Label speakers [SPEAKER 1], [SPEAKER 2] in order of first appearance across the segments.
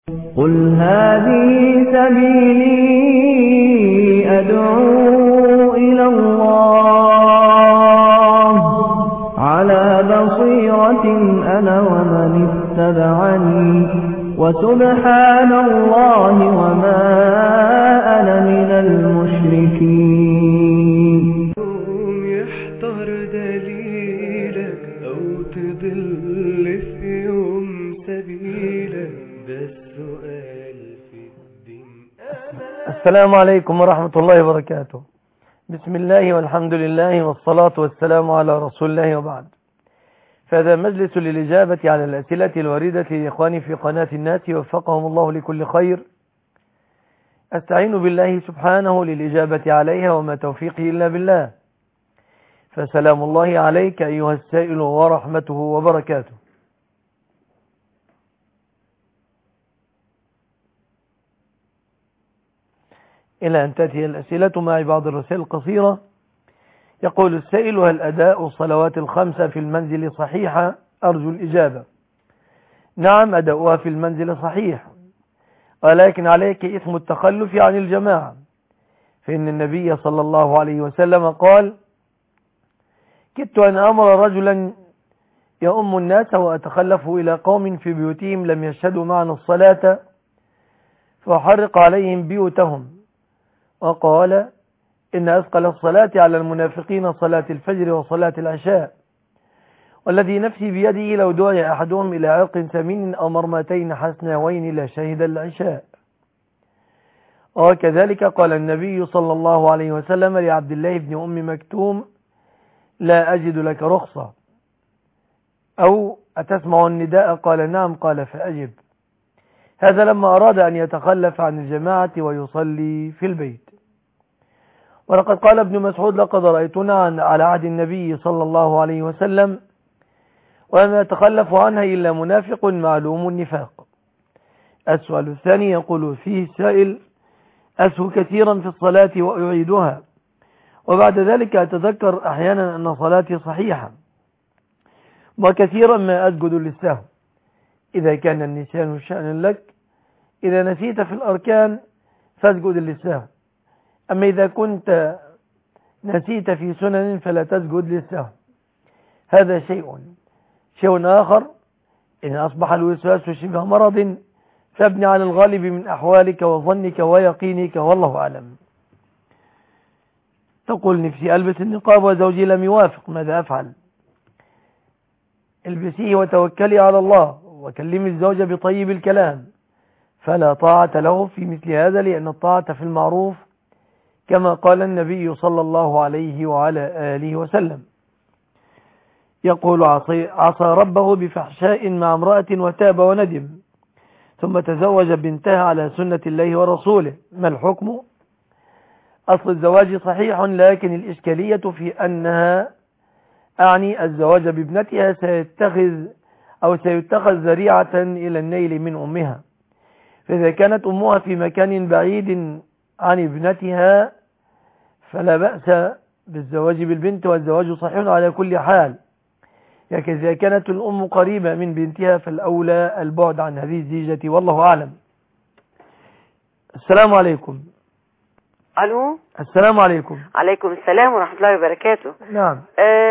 [SPEAKER 1] قل هذه سبيلي أدعو إلى الله على بصيرة أنا ومن اتبعني وسبحان الله وما أنا من المشركين.
[SPEAKER 2] يحتار دليلك أو تضل في يوم سبيلك، ده السؤال في الدين.
[SPEAKER 3] السلام عليكم ورحمة الله وبركاته. بسم الله والحمد لله والصلاة والسلام على رسول الله وبعد. فهذا مجلس للإجابة على الأسئلة الواردة لإخواني في قناة الناس وفقهم الله لكل خير. أستعين بالله سبحانه للإجابة عليها وما توفيقي إلا بالله. فسلام الله عليك أيها السائل ورحمته وبركاته. إلى أن تأتي الأسئلة مع بعض الرسائل القصيرة. يقول السائل: هل أداء الصلوات الخمسة في المنزل صحيحة؟ أرجو الإجابة. نعم، أداؤها في المنزل صحيح، ولكن عليك إثم التخلف عن الجماعة، فإن النبي صلى الله عليه وسلم قال: كدت أن أمر رجلا يؤم الناس وأتخلف إلى قوم في بيوتهم لم يشهدوا معنا الصلاة فأحرق عليهم بيوتهم. وقال: إن أثقل الصلاة على المنافقين صلاة الفجر وصلاة العشاء، والذي نفسي بيده لو دعي أحدهم إلى عرق ثمين أو مرمتين حسناوين لشهد العشاء. وكذلك قال النبي صلى الله عليه وسلم لعبد الله بن أم مكتوم: لا أجد لك رخصة، أو أتسمع النداء؟ قال: نعم. قال: فأجب. هذا لما أراد أن يتخلف عن الجماعة ويصلي في البيت. ولقد قال ابن مسعود: لقد رأيتنا على عهد النبي صلى الله عليه وسلم وما يتخلف عنها إلا منافق معلوم النفاق. السؤال الثاني، يقول فيه السائل: أسهو كثيرا في الصلاة وأعيدها، وبعد ذلك أتذكر أحيانا أن صلاتي صحيحة، وكثيرا ما أسجد للسهو. إذا كان النسيان شأنا لك، إذا نسيت في الأركان فاسجد للسهو، أما إذا كنت نسيت في سنن فلا تسجد للسهو. هذا شيء آخر: إن أصبح الوسواس شبه مرض فابني على الغالب من أحوالك وظنك ويقينك، والله أعلم. تقول: نفسي ألبس النقاب وزوجي لم يوافق، ماذا أفعل؟ البسيه وتوكلي على الله، وكلمي الزوج بطيب الكلام، فلا طاعة له في مثل هذا، لأن الطاعة في المعروف كما قال النبي صلى الله عليه وعلى آله وسلم. يقول: عصى ربه بفحشاء مع امرأة وتاب وندم، ثم تزوج بنتها على سنة الله ورسوله، ما الحكم؟ أصل الزواج صحيح، لكن الإشكالية في أنها الزواج بابنتها سيتخذ ذريعة إلى النيل من أمها. فإذا كانت أمها في مكان بعيد عن ابنتها فلا بأس بالزواج بالبنت، والزواج صحيح على كل حال. لكن إذا كانت الأم قريبة من بنتها فالأولى البعد عن هذه الزيجة، والله أعلم. السلام عليكم.
[SPEAKER 4] ألو.
[SPEAKER 3] السلام عليكم.
[SPEAKER 4] عليكم السلام ورحمة الله وبركاته.
[SPEAKER 3] نعم.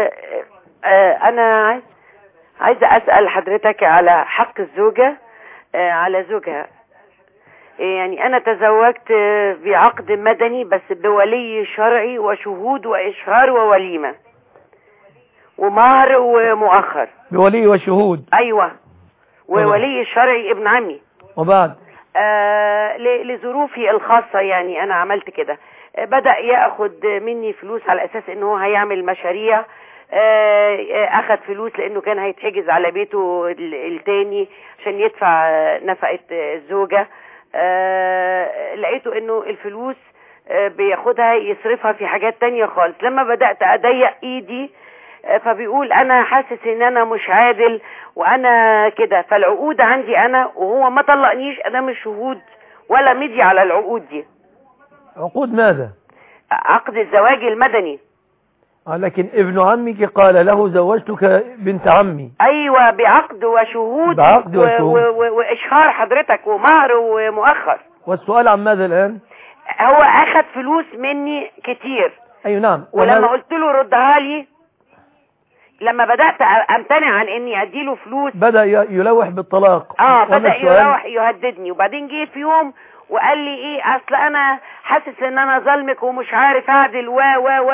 [SPEAKER 4] أنا عايزة أسأل حضرتك على حق الزوجة على زوجها. يعني أنا تزوجت بعقد مدني بس بولي شرعي وشهود وإشهار ووليمة ومهر ومؤخر.
[SPEAKER 3] بولي وشهود؟ أيوة.
[SPEAKER 4] وولي الشرعي ابن عمي.
[SPEAKER 3] وبعد
[SPEAKER 4] لظروفي الخاصة يعني أنا عملت كده. بدأ يأخذ مني فلوس على أساس إنه هيعمل مشاريع. أخذ فلوس لأنه كان هيتحجز على بيته التاني عشان يدفع نفقة الزوجة. لقيته إنه الفلوس بياخدها يصرفها في حاجات تانية خالص. لما بدأت أضيق إيدي فبيقول أنا حاسس إن أنا مش عادل وأنا كده، فالعقود عندي أنا وهو ما طلقنيش أدام الشهود ولا مدي على العقود دي.
[SPEAKER 3] عقود ماذا؟
[SPEAKER 4] عقد الزواج المدني.
[SPEAKER 3] لكن ابن عمك قال له زوجتك بنت عمي.
[SPEAKER 4] ايوه بعقد وشهود،
[SPEAKER 3] بعقد وشهود
[SPEAKER 4] واشهار حضرتك ومهر ومؤخر.
[SPEAKER 3] والسؤال عن ماذا الآن؟
[SPEAKER 4] هو اخذ فلوس مني كتير.
[SPEAKER 3] ايوه نعم.
[SPEAKER 4] ولما قلت له ردها لي، لما بدأت امتنع عن اني اديله فلوس
[SPEAKER 3] بدأ يلوح بالطلاق.
[SPEAKER 4] بدأ يلوح يهددني. وبعدين جه في يوم وقال لي ايه، اصل انا حاسس ان انا ظلمك ومش عارف اعدل و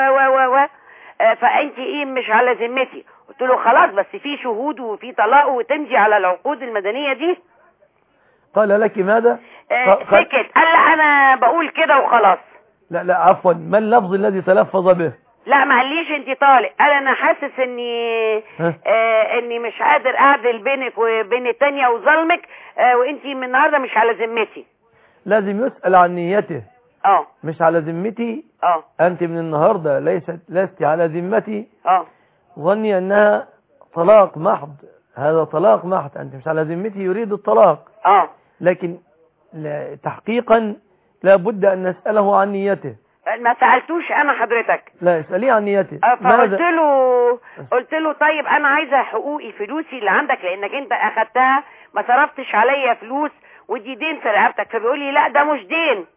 [SPEAKER 4] فانت ايه مش على ذمتي. قلت له خلاص، بس في شهود وفي طلاق وتمضي على العقود المدنية دي.
[SPEAKER 3] قال لك ماذا؟
[SPEAKER 4] سكت، قال لي انا بقول كده وخلاص.
[SPEAKER 3] لا عفوا، ما اللفظ الذي تلفظ به؟
[SPEAKER 4] لا ما قاليش انت طالق، قال انا حاسس اني مش قادر اعدل بينك وبين التانية وظلمك، وانت من النهارده مش على ذمتي.
[SPEAKER 3] لازم يسأل عن نيته.
[SPEAKER 4] مش
[SPEAKER 3] على ذمتي. انت من النهارده لست على ذمتي. ظني انها طلاق محض، هذا طلاق محض، انت مش على ذمتي، يريد الطلاق. لكن تحقيقا لا بد ان نسأله عن نيته.
[SPEAKER 4] ما سألتوش انا حضرتك.
[SPEAKER 3] لا اسأليه عن نيته.
[SPEAKER 4] قلت له طيب انا عايزه حقوقي، فلوسي اللي عندك، لانك انت اخدتها ما صرفتش عليا فلوس، ودي دين في رقبتك. فبيقول لي لا ده مش دين.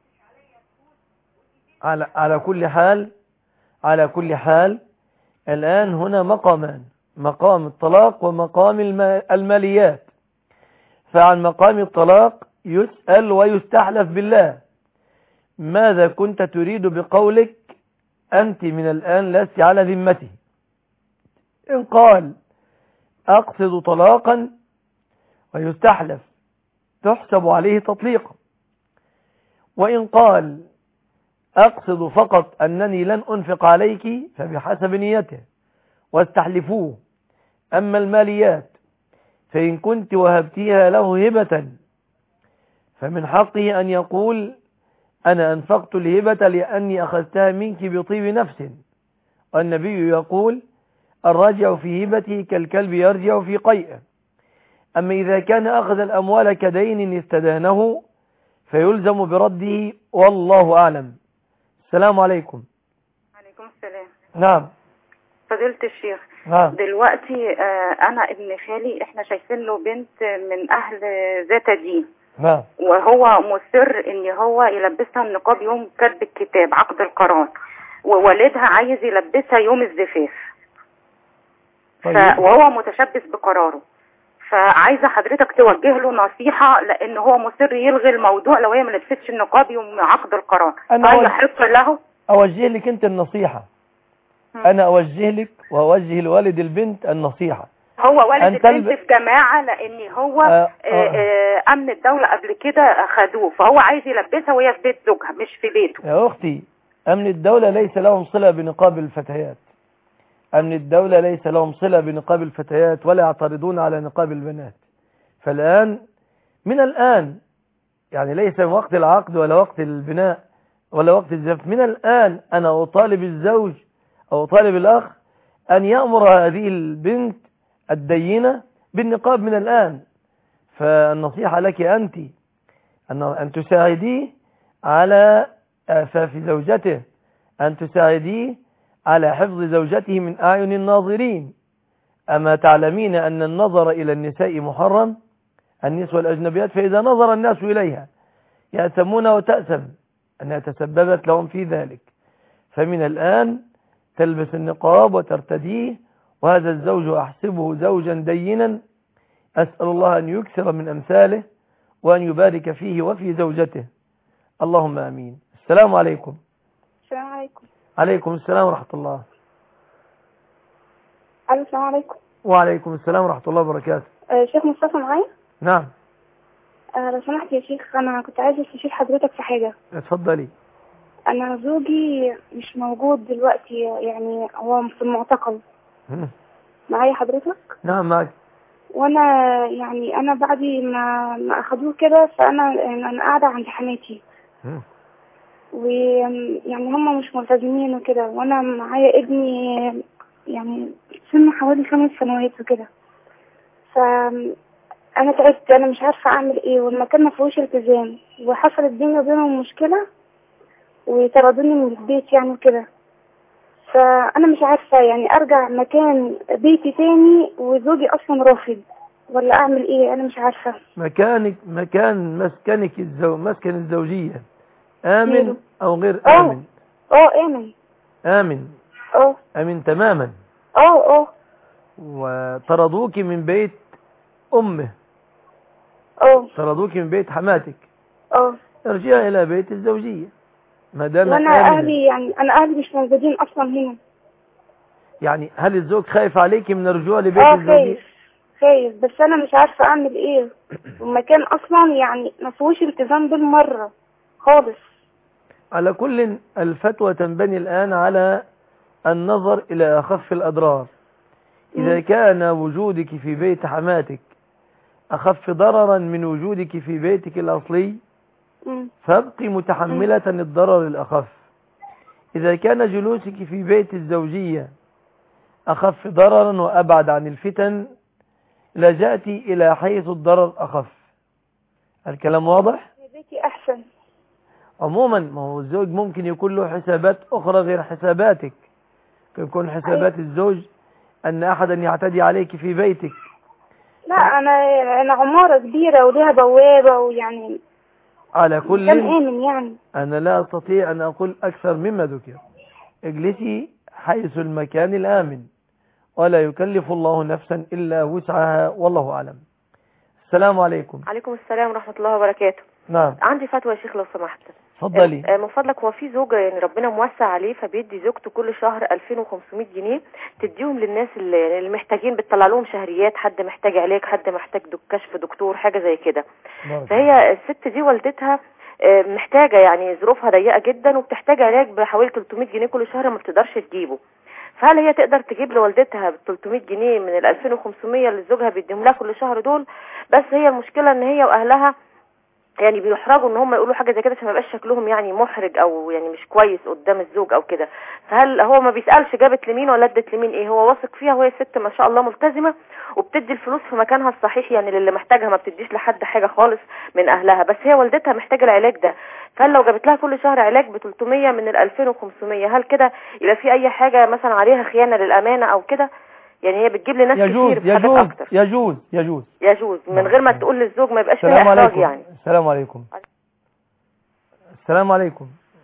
[SPEAKER 3] على كل حال الآن هنا مقامان، مقام الطلاق ومقام الماليات. فعن مقام الطلاق يسأل ويستحلف بالله: ماذا كنت تريد بقولك أنت من الآن لست على ذمتي؟ إن قال أقصد طلاقا ويستحلف تحسب عليه تطليقا، وإن قال أقصد فقط أنني لن أنفق عليك فبحسب نيته واستحلفوه. أما الماليات فإن كنت وهبتيها له هبة فمن حقه أن يقول أنا أنفقت الهبة لأني أخذتها منك بطيب نفس، والنبي يقول الراجع في هبته كالكلب يرجع في قيئه. أما إذا كان أخذ الأموال كدين استدانه فيلزم برده، والله أعلم. السلام عليكم.
[SPEAKER 5] عليكم السلام.
[SPEAKER 3] نعم
[SPEAKER 5] فضيلة الشيخ.
[SPEAKER 3] نعم.
[SPEAKER 5] دلوقتي أنا ابن خالي احنا شايفين له بنت من أهل ذات دين.
[SPEAKER 3] نعم.
[SPEAKER 5] وهو مصر ان هو يلبسها النقاب يوم كتب الكتاب عقد القران، ووالدها عايز يلبسها يوم الزفاف. وهو متشبث بقراره، فعايزه حضرتك توجه له نصيحه، لان هو مصر يلغي الموضوع لو هي ما لبستش النقاب يوم عقد القران. هل يحق له؟
[SPEAKER 3] اوجه لك انت النصيحه. انا اوجه لك واوجه لوالد البنت النصيحه.
[SPEAKER 5] هو والد البنت في جماعة، لان هو امن الدولة قبل كده اخدوه، فهو عايز يلبسها وهي في بيت زوجها مش في بيته.
[SPEAKER 3] يا اختي، امن الدولة ليس لهم صلة بنقاب الفتيات. امن الدولة ليس لهم صلة بنقاب الفتيات، ولا يعترضون على نقاب البنات. فالان من الان، يعني ليس وقت العقد ولا وقت البناء ولا وقت الزفاف، من الان انا اطالب الزوج او اطالب الاخ ان يأمر هذه البنت الدينة بالنقاب من الآن. فالنصيحة لك أنت أن تساعديه على إعفاف زوجته، أن تساعديه على حفظ زوجته من أعين الناظرين. أما تعلمين أن النظر إلى النساء محرم، النسوة الأجنبيات، فإذا نظر الناس إليها يأثمون وتأثم أنها تسببت لهم في ذلك. فمن الآن تلبس النقاب وترتديه، وهذا الزوج أحسبه زوجا دينا. أسأل الله أن يكثر من أمثاله وأن يبارك فيه وفي زوجته، اللهم آمين. السلام عليكم.
[SPEAKER 6] السلام عليكم.
[SPEAKER 3] عليكم السلام ورحمة الله.
[SPEAKER 6] السلام عليكم.
[SPEAKER 3] وعليكم السلام ورحمة الله وبركاته.
[SPEAKER 6] شيخ مصطفى معايا؟
[SPEAKER 3] نعم.
[SPEAKER 6] لو سمحت يا شيخ، أنا كنت عايزة استشير حضرتك في حاجة.
[SPEAKER 3] اتفضلي.
[SPEAKER 6] أنا زوجي مش موجود دلوقتي، يعني هو في المعتقل. معايا حضرتك؟
[SPEAKER 3] نعم معك.
[SPEAKER 6] وانا يعني انا بعد ما اخدوه كده، فانا قاعده عند حماتي، ويعني هم مش ملتزمين وكده، وانا معايا ابني يعني سنه حوالي 5 سنوات وكده. فانا تعبت، انا مش عارفه اعمل ايه، والمكان ما فيهوش التزام، وحصلت بيني وبينهم مشكله وطردوني من البيت يعني وكده. فأنا مش عارفة يعني أرجع مكان بيتي تاني وزوجي أصلا رافض، ولا أعمل إيه؟ أنا مش عارفة.
[SPEAKER 3] مكان مسكن الزوجية آمن أو غير آمن؟
[SPEAKER 6] آمن.
[SPEAKER 3] آمن. آمن تماما. وطردوك من بيت أمه. طردوك من بيت حماتك. ارجعي إلى بيت الزوجية ما دام
[SPEAKER 6] وأنا أهلي يعني أنا أهلي مش موجودين أصلا هنا.
[SPEAKER 3] يعني هل الزوج خايف عليك من الرجوع لبيت الزوجية؟
[SPEAKER 6] خايف بس أنا مش عارفة أعمل إيه. والمكان أصلا يعني ما فيهوش التزام بالمرة خالص.
[SPEAKER 3] على كل الفتوى تنبني الآن على النظر إلى أخف الأضرار. إذا كان وجودك في بيت حماتك أخف ضررا من وجودك في بيتك الأصلي فابقي متحملة الضرر الأخف. إذا كان جلوسك في بيت الزوجية أخف ضررا وأبعد عن الفتن لجأتي إلى حيث الضرر أخف. الكلام واضح؟
[SPEAKER 6] بيتي أحسن.
[SPEAKER 3] عموما ما هو الزوج ممكن يكون له حسابات أخرى غير حساباتك. يكون حسابات الزوج أن أحدا يعتدي عليك في بيتك.
[SPEAKER 6] لا أنا عمارة كبيرة وليها بوابة ويعني
[SPEAKER 3] على كل
[SPEAKER 6] آمن يعني.
[SPEAKER 3] أنا لا أستطيع أن أقول أكثر مما ذكر. اجلسي حيث المكان الآمن ولا يكلف الله نفسا إلا وسعها والله أعلم. السلام عليكم.
[SPEAKER 7] عليكم السلام ورحمة الله وبركاته.
[SPEAKER 3] نعم.
[SPEAKER 7] عندي فتوى يا شيخ لو سمحت.
[SPEAKER 3] اتفضلي.
[SPEAKER 7] من فضلك هو في زوجة يعني ربنا موسع عليه فبيدي زوجته كل شهر 2500 جنيه تديهم للناس اللي محتاجين، بتطلع لهم شهريات، حد محتاج علاج، حد محتاج كشف دكتور، حاجة زي كده. فهي الست دي والدتها محتاجة يعني ظروفها ضيقة جدا وبتحتاج علاج بحوالي 300 جنيه كل شهر ما بتقدرش تجيبه. فهل هي تقدر تجيب لوالدتها ب 300 جنيه من ال 2500 اللي زوجها بيديهم لها كل شهر دول؟ بس هي المشكلة ان هي واهلها يعني بيحرجوا ان هم يقولوا حاجه زي كده عشان ما يبقاش شكلهم يعني محرج او يعني مش كويس قدام الزوج او كده. فهل هو ما بيسالش جابت لمين ولا ادت لمين ايه؟ هو واثق فيها وهي ست ما شاء الله ملتزمه وبتدي الفلوس في مكانها الصحيح يعني للي محتاجها، ما بتديش لحد حاجه خالص من اهلها. بس هي والدتها محتاجه العلاج ده، فهل لو جابت لها كل شهر علاج ب 300 من ال 2500 هل كده يبقى في اي حاجه مثلا عليها خيانه للامانه او كده؟ يعني هي بتجيب لناس كتير في حاجات اكتر.
[SPEAKER 3] يجوز
[SPEAKER 7] من غير ما تقول للزوج ما يبقاش فيها احراج يعني.
[SPEAKER 3] السلام عليكم. السلام عليكم.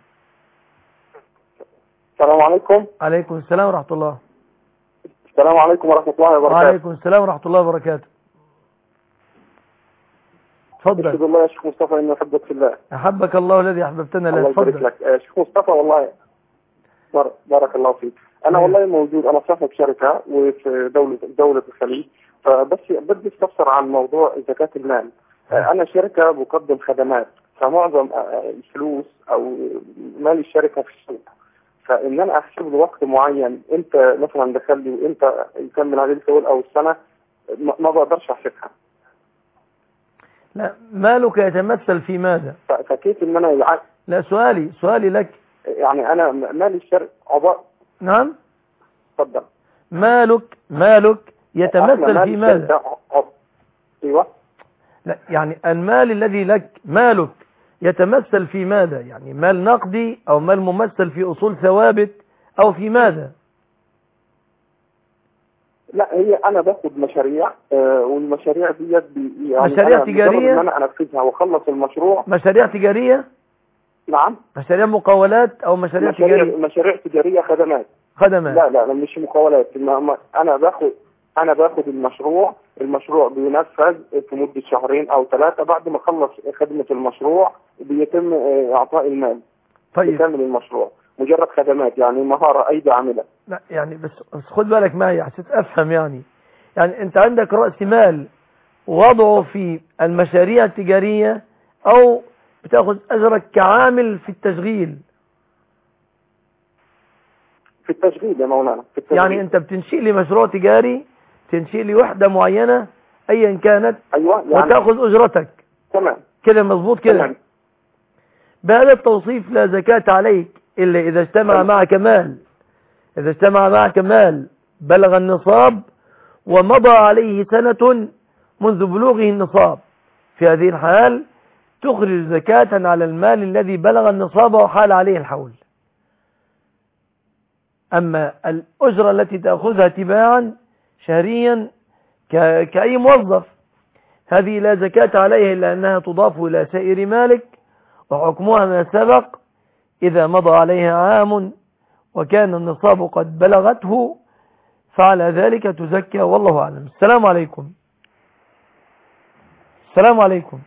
[SPEAKER 8] السلام عليكم.
[SPEAKER 3] عليكم السلام ورحمة الله.
[SPEAKER 8] السلام عليكم ورحمة الله وبركاته.
[SPEAKER 3] وعليكم السلام ورحمة الله وبركاته. تفضل.
[SPEAKER 8] أشهد الله يا شيخ مصطفى إني أحبك في الله.
[SPEAKER 3] أحبك الله الذي أحببتنا له.
[SPEAKER 8] الله يبارك لك. شيخ مصطفى والله بارك الله فيك. أنا والله موجود، أنا صاحب شركة وفي دولة الخليج، فبس بدي استفسر عن موضوع زكاة المال. أنا شركة بقدم خدمات، فمعظم الفلوس أو مال الشركة في السوق، فإن أنا أحسب له وقت معين إمتى مثلا دخل لي وإمتى يكمل عليه الشغل أو السنة ما بقدرش أحسبها.
[SPEAKER 3] لا، مالك يتمثل في ماذا؟
[SPEAKER 8] فكيف إن أنا
[SPEAKER 3] لا، سؤالي لك يعني
[SPEAKER 8] أنا مال الشركة
[SPEAKER 3] نعم.
[SPEAKER 8] تفضل.
[SPEAKER 3] مالك يتمثل في ماذا؟
[SPEAKER 8] ايوه.
[SPEAKER 3] لا يعني المال الذي لك مالك يتمثل في ماذا؟ يعني مال نقدي او مال ممثل في اصول ثوابت او في ماذا؟
[SPEAKER 8] لا هي انا باخد مشاريع والمشاريع ديت
[SPEAKER 3] يعني مشاريع تجاريه
[SPEAKER 8] ان انا انفذها واخلص المشروع.
[SPEAKER 3] مشاريع تجاريه؟
[SPEAKER 8] نعم.
[SPEAKER 3] مشاريع مقاولات او مشاريع تجاريه؟
[SPEAKER 8] مشاريع تجاريه خدمات. لا مش مقاولات. انا باخد المشروع بينفذ في مدة 2 أو 3 بعد ما اخلص خدمة المشروع بيتم اعطاء المال.
[SPEAKER 3] طيب.
[SPEAKER 8] يكمل المشروع مجرد خدمات يعني مهارة ايدي عاملة.
[SPEAKER 3] لا يعني بس خد بالك معي عشان افهم يعني انت عندك رأس مال وضعه في المشاريع التجارية او بتاخذ اجرك كعامل في التشغيل؟
[SPEAKER 8] في التشغيل يا مولانا، في التشغيل.
[SPEAKER 3] يعني انت بتنشئ لي مشروع تجاري، تنشئ لي وحدة معينة ايا كانت.
[SPEAKER 8] ايوه يعني
[SPEAKER 3] وتاخذ اجرتك.
[SPEAKER 8] تمام
[SPEAKER 3] كده مظبوط كده. بهذا التوصيف لا زكاة عليك الا اذا اجتمع معك مال. اذا اجتمع معك مال بلغ النصاب ومضى عليه سنة منذ بلوغه النصاب، في هذه الحال تخرج زكاة على المال الذي بلغ النصاب وحال عليه الحول. أما الأجرة التي تأخذها تباعا شهريا كأي موظف هذه لا زكاة عليها إلا أنها تضاف إلى سائر مالك، وحكمها ما سبق إذا مضى عليها عام وكان النصاب قد بلغته فعلى ذلك تزكى، والله أعلم. السلام عليكم. السلام عليكم.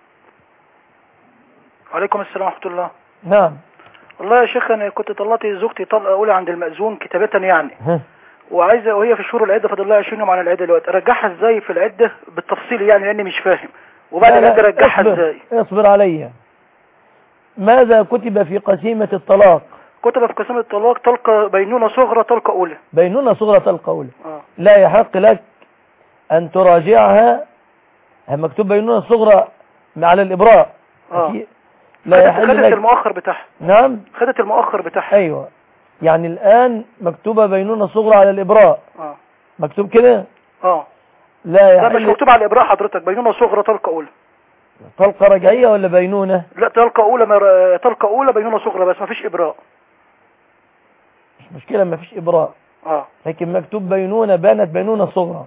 [SPEAKER 9] وعليكم السلام ورحمة الله.
[SPEAKER 3] نعم.
[SPEAKER 9] والله يا شيخ أنا كنت طلقت زوجتي طلقة أولى عند المأذون كتابة يعني، وعايزة وهي في شهور العدة فاضل لها 20 يوم على العدة دلوقتي، أرجعها إزاي في العدة بالتفصيل يعني لأني مش فاهم، وبعد العدة أرجعها إزاي؟
[SPEAKER 3] اصبر علي. ماذا كتب في قسيمة الطلاق؟
[SPEAKER 9] كتب في قسيمة الطلاق طلقة بينونة صغرى طلقة أولى.
[SPEAKER 3] بينونة صغرى طلقة أولى. لا يحق لك أن تراجعها، مكتوب بينونة صغرى على الإبراء.
[SPEAKER 9] لا يحق لك. خدت المؤخر بتاعها.
[SPEAKER 3] نعم
[SPEAKER 9] خدت المؤخر بتاعها.
[SPEAKER 3] أيوة، يعني الآن مكتوبة بينونة صغرى على الإبراء. مكتوب كده. لا يحق.
[SPEAKER 9] لا مش مكتوب على الإبراء حضرتك، بينونة صغرى طلقة أولى.
[SPEAKER 3] طلقة رجعية ولا بينونة؟
[SPEAKER 9] لا طلقة أولى، طلقة أولى بينونة صغرى بس ما فيش إبراء.
[SPEAKER 3] مش مشكلة ما فيش إبراء. لكن مكتوب بينونة، بانت بينونة صغرى.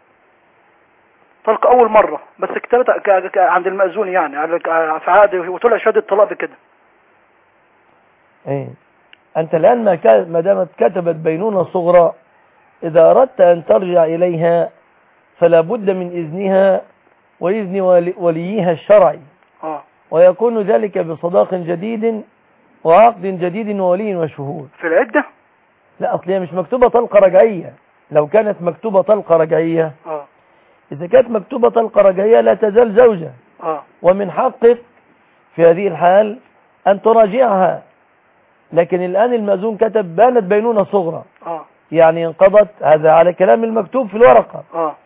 [SPEAKER 9] طلقة أول مرة بس كتبتها عند المأذون يعني في عقد وطلع شهادة طلاق بكده.
[SPEAKER 3] ايه أنت الآن ما دامت كتبت بينونة صغرى إذا أردت أن ترجع إليها فلا بد من إذنها وإذن وليها الشرعي. ويكون ذلك بصداق جديد وعقد جديد وولي وشهود.
[SPEAKER 9] في العدة؟
[SPEAKER 3] لا أصلها مش مكتوبة طلقة رجعية. لو كانت مكتوبة طلقة رجعية إذا كانت مكتوبة طلقة رجعية لا تزال زوجة. ومن حقك في هذه الحال أن تراجعها. لكن الآن المأذون كتب بانت بينونة صغرى يعني انقضت، هذا على كلام المكتوب في الورقة.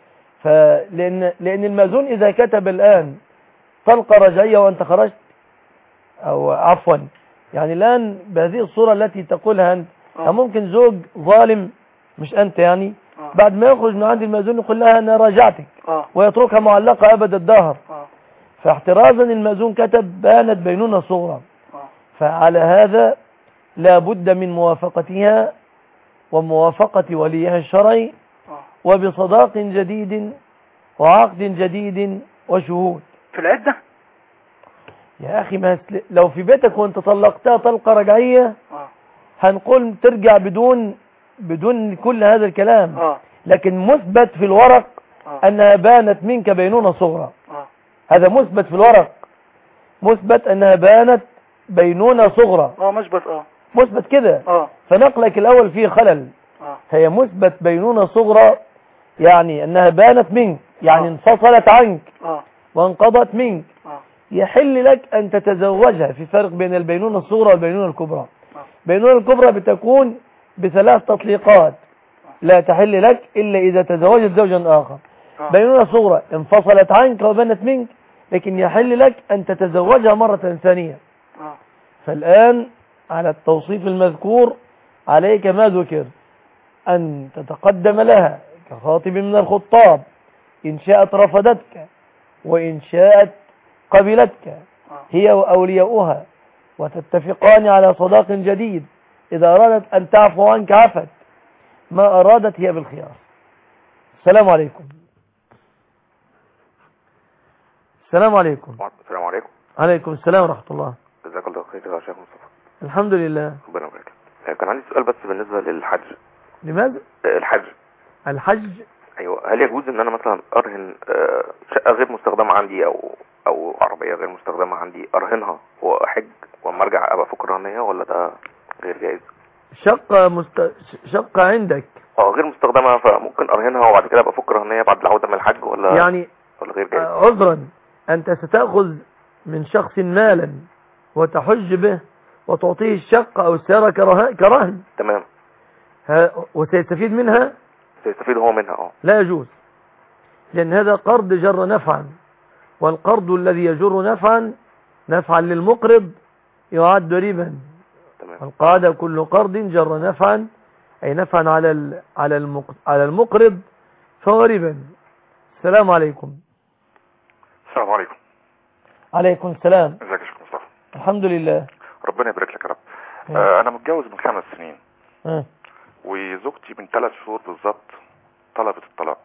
[SPEAKER 3] لأن المأذون إذا كتب الآن طلقة رجعية وأنت خرجت، أو عفوا يعني الآن بهذه الصورة التي تقولها أنت ممكن زوج ظالم مش أنت يعني بعد ما يخرج من عند المأذون يقول لها أنا راجعتك ويتركها معلقة أبد الدهر. فاحترازا المأذون كتب بانت بينونة صغرى، فعلى هذا لا بد من موافقتها وموافقة وليها الشرعي وبصداق جديد وعقد جديد وشهود.
[SPEAKER 9] في العدة
[SPEAKER 3] يا أخي ما لو في بيتك وانت طلقتها طلقة رجعية هنقول ترجع بدون كل هذا الكلام. لكن مثبت في الورق أنها بانت منك بينونة صغرى. هذا مثبت في الورق، مثبت أنها بانت بينونة صغرى. مثبت كده. فنقلك الأول فيه خلل. هي مثبت بينونة صغرى يعني أنها بانت منك، يعني انفصلت عنك وانقضت منك. يحل لك أن تتزوجها. في فرق بين البينونة الصغرى والبينونة الكبرى. البينونة الكبرى بتكون ب3 تطليقات لا تحل لك إلا إذا تزوجت زوجا آخر. بينونة صغرى انفصلت عنك وبنت منك لكن يحل لك أن تتزوجها مرة ثانية. فالآن على التوصيف المذكور عليك ما ذكر أن تتقدم لها كخاطب من الخطاب إن شاءت رفضتك وإن شاءت قبلتك هي وأولياؤها، وتتفقان على صداق جديد. إذا أرادت أن تعفو عنك عفت، ما أرادت هي بالخيار. السلام عليكم. السلام عليكم.
[SPEAKER 10] السلام عليكم.
[SPEAKER 3] عليكم السلام ورحمة الله.
[SPEAKER 10] جزاك الله خير يا شيخ مصطفى.
[SPEAKER 3] الحمد لله.
[SPEAKER 10] ربنا يبارك. كان عندي سؤال بس بالنسبة للحج.
[SPEAKER 3] لماذا؟ الحج.
[SPEAKER 10] ايوه، هل يجوز ان انا مثلا ارهن شقة غير مستخدمة عندي او عربية غير مستخدمة عندي ارهنها واحج واما ارجع ابقى فوق الرهنية، ولا ده غير جائز؟
[SPEAKER 3] شقة عندك
[SPEAKER 10] غير مستخدمة فممكن ارهنها وبعد كده ابقى فوق الرهنية بعد العودة من الحج، ولا
[SPEAKER 3] يعني
[SPEAKER 10] ولا غير جائز؟
[SPEAKER 3] عذرا انت ستأخذ من شخص مالا وتحج به وتعطيه الشقة او السيارة كرهن.
[SPEAKER 10] تمام.
[SPEAKER 3] وسيستفيد منها؟
[SPEAKER 10] سيستفيد هو منها. لا
[SPEAKER 3] يجوز، لأن هذا قرض جر نفعا، والقرض الذي يجر نفعا للمقرض يعد ربا. القاعدة كل قرض جر نفعا أي نفعا على المقرض فهو ربا. السلام عليكم.
[SPEAKER 10] السلام عليكم.
[SPEAKER 3] عليكم السلام.
[SPEAKER 10] ازيك يا شيخ مصطفى؟
[SPEAKER 3] الحمد لله.
[SPEAKER 10] ربنا يبارك لك يا رب. انا متجوز من 5 سنين.
[SPEAKER 11] وزوجتي من 3 شهور بالظبط طلبت الطلاق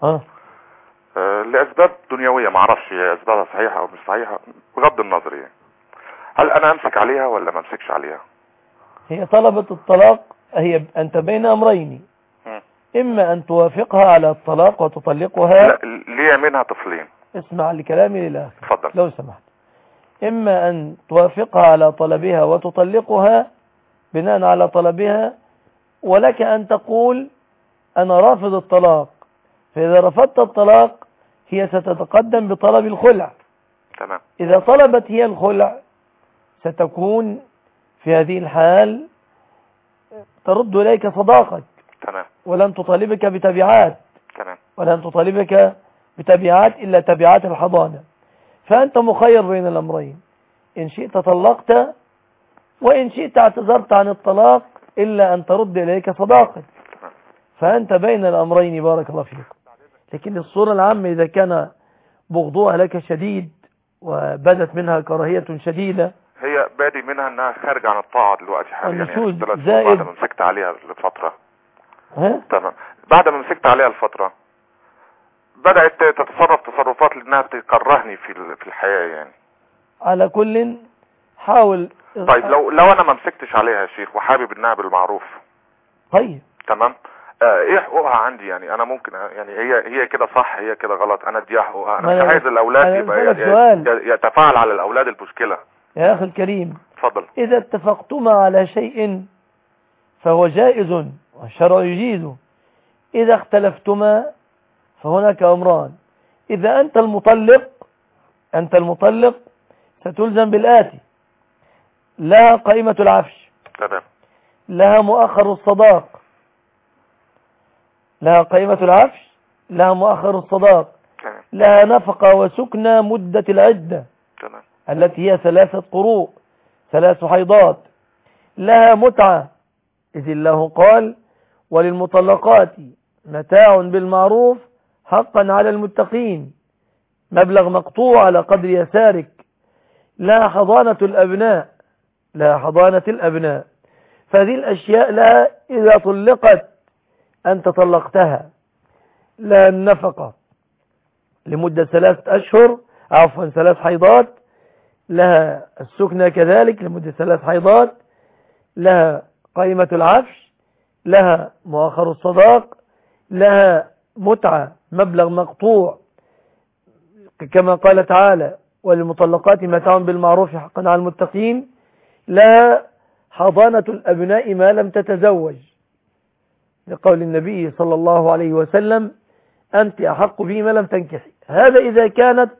[SPEAKER 11] لأسباب دنيوية، معرفش هي أسبابها صحيحة أو مش صحيحة بغض النظر يعني. هل أنا أمسك عليها ولا ما أمسكش عليها؟
[SPEAKER 3] هي طلبت الطلاق، أنت بين أمرين، إما أن توافقها على الطلاق وتطلقها.
[SPEAKER 11] لا، ليه منها طفلين.
[SPEAKER 3] اسمع لكلامي للآخر
[SPEAKER 11] اتفضل
[SPEAKER 3] لو سمحت. إما أن توافقها على طلبها وتطلقها بناء على طلبها، ولك أن تقول أنا رافض الطلاق، فإذا رفضت الطلاق هي ستتقدم بطلب الخلع.
[SPEAKER 11] تمام.
[SPEAKER 3] إذا طلبت هي الخلع ستكون في هذه الحال ترد إليك صداقك.
[SPEAKER 11] تمام.
[SPEAKER 3] ولن تطالبك بتبعات.
[SPEAKER 11] تمام.
[SPEAKER 3] ولن تطالبك بتبعات إلا تبعات الحضانة. فأنت مخير بين الأمرين، إن شئت طلقت وإن شئت اعتذرت عن الطلاق إلا أن ترد إليك صداقك. فأنت بين الأمرين بارك الله فيك. لكن الصورة العامة إذا كان بغضوها لك شديد وبدت منها كراهية شديدة،
[SPEAKER 11] هي بادي منها أنها خارج عن الطاعة دلوقتي حاليا، يعني
[SPEAKER 3] زائد
[SPEAKER 11] بعد ما مسكت عليها لفترة. تمام. بعد ما مسكت عليها الفترة بدأت تتصرف تصرفات لأنها تكرهني في الحياة يعني.
[SPEAKER 3] على كل حاول.
[SPEAKER 11] طيب لو أنا ما مسكتش عليها يا شيخ وحابب إنها بالمعروف.
[SPEAKER 3] طيب.
[SPEAKER 11] تمام. ايه حقوقها عندي يعني؟ انا ممكن يعني هي كده صح هي كده غلط، انا اديها حقوقها. انا مش عايز الاولاد يبقى يتفاعل على الاولاد المشكلة.
[SPEAKER 3] يا اخي الكريم
[SPEAKER 11] اتفضل.
[SPEAKER 3] اذا اتفقتما على شيء فهو جائز والشرع يجيزه. اذا اختلفتما فهناك امران. اذا انت المطلق ستلزم بالآتي: لها قائمة العفش.
[SPEAKER 11] تمام.
[SPEAKER 3] لها مؤخر الصداق. لها قائمة العفش، لها مؤخر الصداق.
[SPEAKER 11] تمام.
[SPEAKER 3] لها نفقة وسكنى مدة العدة.
[SPEAKER 11] تمام.
[SPEAKER 3] التي هي 3 قروء 3 حيضات. لها متعة، إذ الله قال: وللمطلقات متاع بالمعروف حقا على المتقين، مبلغ مقطوع على قدر يسارك. لها حضانة الأبناء. لها حضانة الأبناء. فهذه الأشياء لها إذا طلقت أنت طلقتها. لها النفقة لمدة 3 أشهر، عفوا 3 حيضات. لها السكنى كذلك لمدة 3 حيضات. لها قائمة العفش. لها مؤخر الصداق. لها متعة مبلغ مقطوع كما قال تعالى: وللمطلقات متاع بالمعروف حقا على المتقين. لها حضانة الأبناء ما لم تتزوج، لقول النبي صلى الله عليه وسلم: أنت أحق به ما لم تنكحي. هذا إذا كانت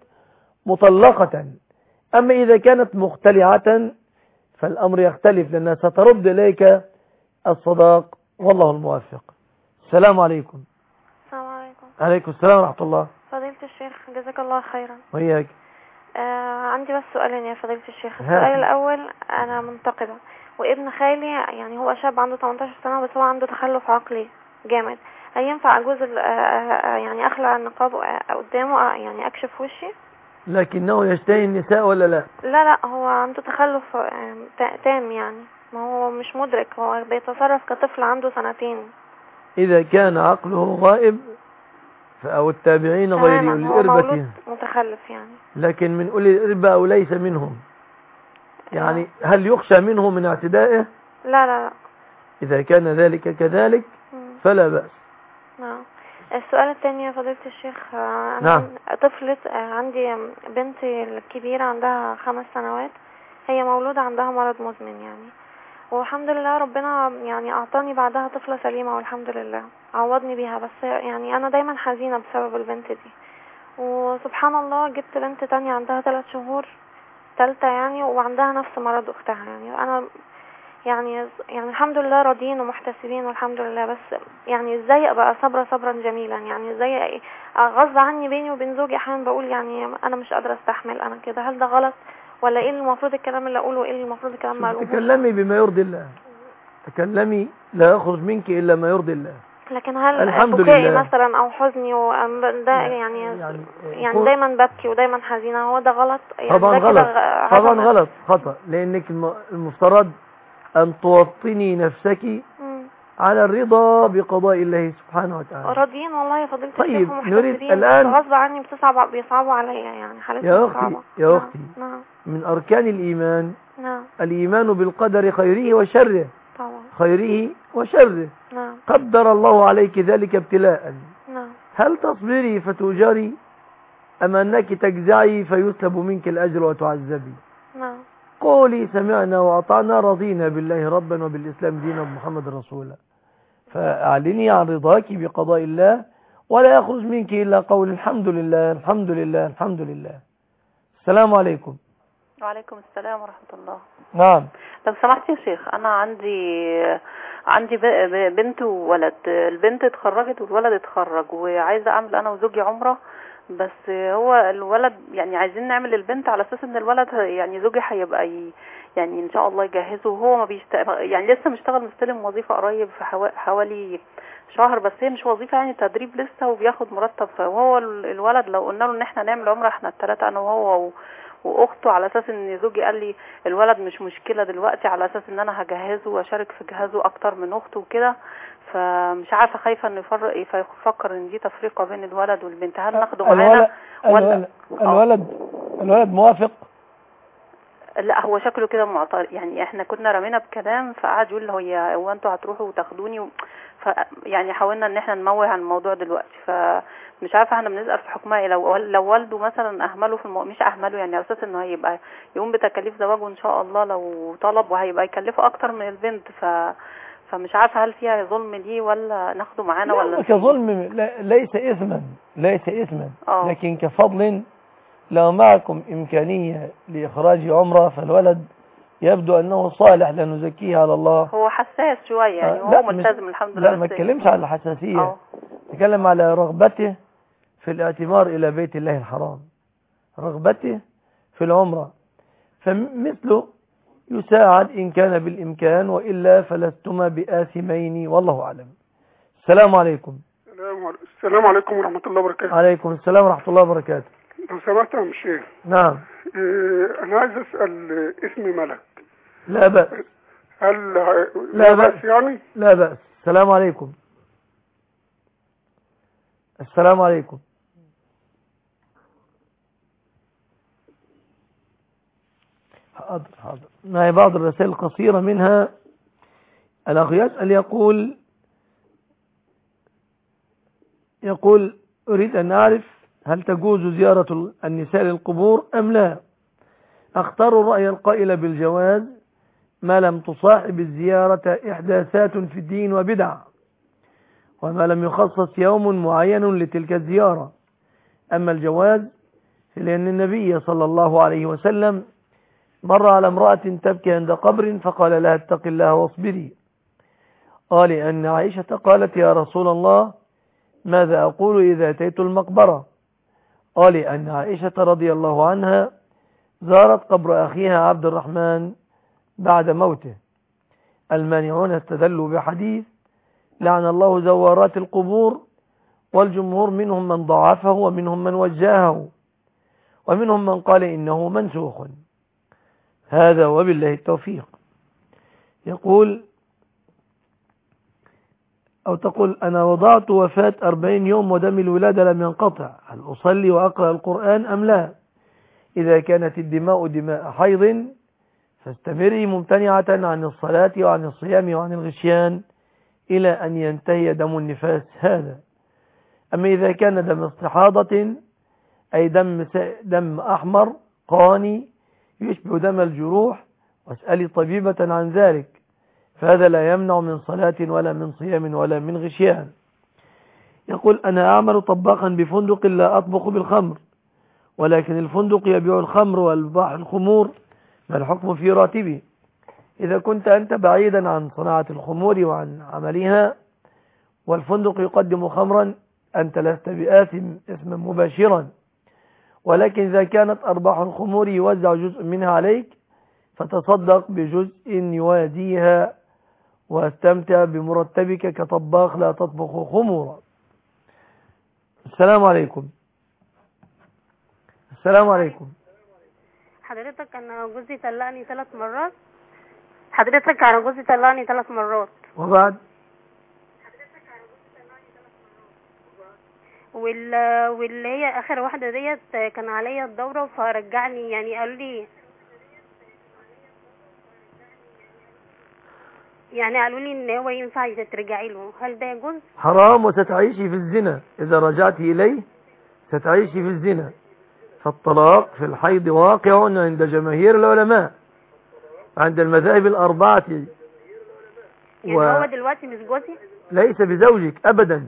[SPEAKER 3] مطلقة. أما إذا كانت مختلعة فالأمر يختلف، لأنها سترد إليك الصداق، والله الموفق. السلام عليكم.
[SPEAKER 12] السلام عليكم.
[SPEAKER 3] عليكم السلام ورحمة الله.
[SPEAKER 12] فضيلة الشيخ جزاك الله خيرا.
[SPEAKER 3] وإياك.
[SPEAKER 12] عندي بس سؤالين يا فضيلة الشيخ. السؤال الأول: أنا منتقبة وابن خالي يعني هو شاب عنده 18 سنة بس هو عنده تخلف عقلي جامد. هل ينفع أجوز يعني أخلع النقاب قدامه يعني أكشف وشي؟
[SPEAKER 3] لكنه يشتهي النساء ولا لا؟
[SPEAKER 12] لا هو عنده تخلف تام يعني، ما هو مش مدرك، هو بيتصرف كطفل عنده 2 سنين.
[SPEAKER 3] إذا كان عقله غائب أو التابعين غير أولي الإربة
[SPEAKER 12] متخلف يعني،
[SPEAKER 3] لكن من أولي الإربة أو ليس منهم يعني هل يخشى منه من اعتدائه؟
[SPEAKER 12] لا.
[SPEAKER 3] إذا كان ذلك كذلك فلا بأس.
[SPEAKER 12] نعم. السؤال الثاني يا فضيلة الشيخ:
[SPEAKER 3] نعم.
[SPEAKER 12] طفلة عندي بنتي الكبيرة عندها 5 سنوات، هي مولودة عندها مرض مزمن يعني، والحمد لله ربنا يعني أعطاني بعدها طفلة سليمة والحمد لله عوضني بيها. بس يعني أنا دايما حزينة بسبب البنت دي، وسبحان الله جبت بنت تانية عندها 3 شهور ثالثة يعني، وعندها نفس مرض أختها يعني. أنا يعني الحمد لله راضيين ومحتسبين والحمد لله، بس يعني ازاي ابقى صبرا جميلا؟ يعني ازاي غصب عني بيني وبين زوجي احيانا بقول يعني انا مش قادرة استحمل انا كده، هل ده غلط ولا ايه المفروض الكلام اللي اقوله وايه المفروض الكلام ما اقولهوش؟
[SPEAKER 3] تكلمي بما يرضي الله، تكلمي لا يخرج منك الا ما يرضي الله.
[SPEAKER 12] لكن هل بكائي مثلا او حزني ده يعني دايما ببكي ودايما حزينة، هو ده غلط يعني؟
[SPEAKER 3] طبعا غلط، طبعا غلط خطأ، لانك المفترض أن توطني نفسك على الرضا بقضاء الله سبحانه وتعالى.
[SPEAKER 12] راضيين والله يا فضيلة
[SPEAKER 3] طيب
[SPEAKER 12] الشيخ،
[SPEAKER 3] نريد الآن
[SPEAKER 12] غصب عني بيصعبوا عليا يعني حالتهم صعبة.
[SPEAKER 3] يا أختي
[SPEAKER 12] نعم.
[SPEAKER 3] من أركان الإيمان
[SPEAKER 12] نعم.
[SPEAKER 3] الإيمان بالقدر خيره وشره.
[SPEAKER 12] طبعا.
[SPEAKER 3] خيره وشره.
[SPEAKER 12] نعم.
[SPEAKER 3] قدر الله عليك ذلك ابتلاء.
[SPEAKER 12] نعم.
[SPEAKER 3] هل تصبري فتؤجري أم أنك تجزعي فيسلب منك الأجر وتعذبي؟
[SPEAKER 12] نعم.
[SPEAKER 3] قولي سمعنا وأطعنا رضينا بالله ربا وبالإسلام دينا ومحمد رسولا. فأعلني عن رضاك بقضاء الله ولا يخرج منك إلا قول الحمد لله الحمد لله الحمد لله. السلام عليكم.
[SPEAKER 13] وعليكم السلام ورحمة الله.
[SPEAKER 3] نعم.
[SPEAKER 13] لو سمحت يا شيخ، أنا عندي بنت وولد. البنت اتخرجت والولد اتخرج، وعايزة أعمل أنا وزوجي عمرة، بس هو الولد يعني عايزين نعمل البنت على أساس إن الولد يعني زوجي هيبقى يعني إن شاء الله يجهزه، وهو ما يعني لسه مشتغل مستلم وظيفة قريب في حوالي شهر، بس هي مش وظيفة يعني تدريب لسه، وبياخد مرتب. فهو الولد لو قلنا له إن إحنا نعمل عمرة إحنا الثلاثة أنا وهو واخته، على اساس ان زوجي قال لي الولد مش مشكله دلوقتي، على اساس ان انا هجهزه واشارك في جهازه اكتر من اخته وكده، فمش عارفه خايفه انه يفكر ان دي تفرقه بين الولد والبنت. هل ناخده معانا ولا
[SPEAKER 3] الولد موافق؟
[SPEAKER 13] لا هو شكله كده معترض، يعني احنا كنا رمينا بكلام فقعد يقول هو انتوا هتروحوا وتاخدوني يعني حاولنا ان احنا نموه عن الموضوع دلوقتي، فمش عارفه احنا بنسال في حكمها ايه. لو والده مثلا اهمله في مش اهمله يعني على اساس انه هيبقى يقوم بتكاليف زواجه ان شاء الله لو طلب، وهيبقى يكلفه اكتر من البنت، فمش عارفه هل فيها ظلم دي ولا ناخده معانا ولا
[SPEAKER 3] كظلم. ليس اثما لكن كفضل. لو معكم إمكانية لإخراج عمرة فالولد يبدو أنه صالح لنزكيه على الله.
[SPEAKER 13] هو حساس شوية يعني وهو ملتزم الحمد لله.
[SPEAKER 3] لا ما تكلمش على الحساسية، تكلم على رغبته في الاعتمار إلى بيت الله الحرام، رغبته في العمرة، فمثله يساعد إن كان بالإمكان، وإلا فلستما بآثمين والله أعلم. السلام عليكم.
[SPEAKER 14] السلام عليكم ورحمة الله وبركاته.
[SPEAKER 3] عليكم السلام ورحمة الله وبركاته.
[SPEAKER 14] لو سمحت يا شيخ.
[SPEAKER 3] نعم.
[SPEAKER 14] أنا عايز أسأل اسمي ملك.
[SPEAKER 3] لا بأس.
[SPEAKER 14] هل لا بأس يعني؟
[SPEAKER 3] لا بأس. السلام عليكم. السلام عليكم. حاضر. معي بعض الرسائل القصيرة، منها الأخ يسأل يقول أريد أن أعرف هل تجوز زيارة النساء للقبور أم لا؟ أختار الرأي القائل بالجواز ما لم تصاحب الزيارة إحداثات في الدين وبدع، وما لم يخصص يوم معين لتلك الزيارة. أما الجواز لأن النبي صلى الله عليه وسلم مر على امرأة تبكي عند قبر فقال لها اتق الله واصبري. قال أن عائشة قالت يا رسول الله ماذا أقول إذا أتيت المقبرة؟ قال أن عائشة رضي الله عنها زارت قبر أخيها عبد الرحمن بعد موته. المانعون استدلوا بحديث لعن الله زوارات القبور، والجمهور منهم من ضعفه ومنهم من وجهه ومنهم من قال إنه منسوخ. هذا وبالله التوفيق. يقول أو تقول أنا وضعت وفاة 40 يوم ودم الولادة لم ينقطع، هل أصلي وأقرأ القرآن أم لا؟ إذا كانت الدماء دماء حيض فاستمري ممتنعة عن الصلاة وعن الصيام وعن الغشيان إلى أن ينتهي دم النفاس هذا. أما إذا كان دم استحاضة أي دم أحمر قاني يشبه دم الجروح واسألي طبيبة عن ذلك، فهذا لا يمنع من صلاة ولا من صيام ولا من غشيان. يقول أنا أعمل طباخا بفندق لا أطبخ بالخمر، ولكن الفندق يبيع الخمر والباع الخمور، ما الحكم في راتبي؟ إذا كنت أنت بعيدا عن صناعة الخمور وعن عملها والفندق يقدم خمرا أنت لست بآثم إثما مباشرا، ولكن إذا كانت أرباح الخمور يوزع جزء منها عليك فتصدق بجزء يوازيها واستمتع بمرتبك كطباخ لا تطبخ خمورا. السلام عليكم. السلام عليكم.
[SPEAKER 15] حضرتك أنا جوزي طلقني 3 مرات. حضرتك أنا جوزي طلقني 3 مرات.
[SPEAKER 3] وبعد؟
[SPEAKER 15] واللي هي اخر واحده ديت كان عليا الدوره فرجعني، يعني قالوا لي ان هو ينفع ترجعي له، هل ده يجوز؟
[SPEAKER 3] حرام، وستعيشي في الزنا إذا رجعت إليه، ستعيشي في الزنا. فالطلاق في الحيض واقع عند جماهير العلماء، عند المذاهب الأربعة.
[SPEAKER 15] يعني هو دلوقتي مش جوزي؟
[SPEAKER 3] ليس بزوجك أبدا،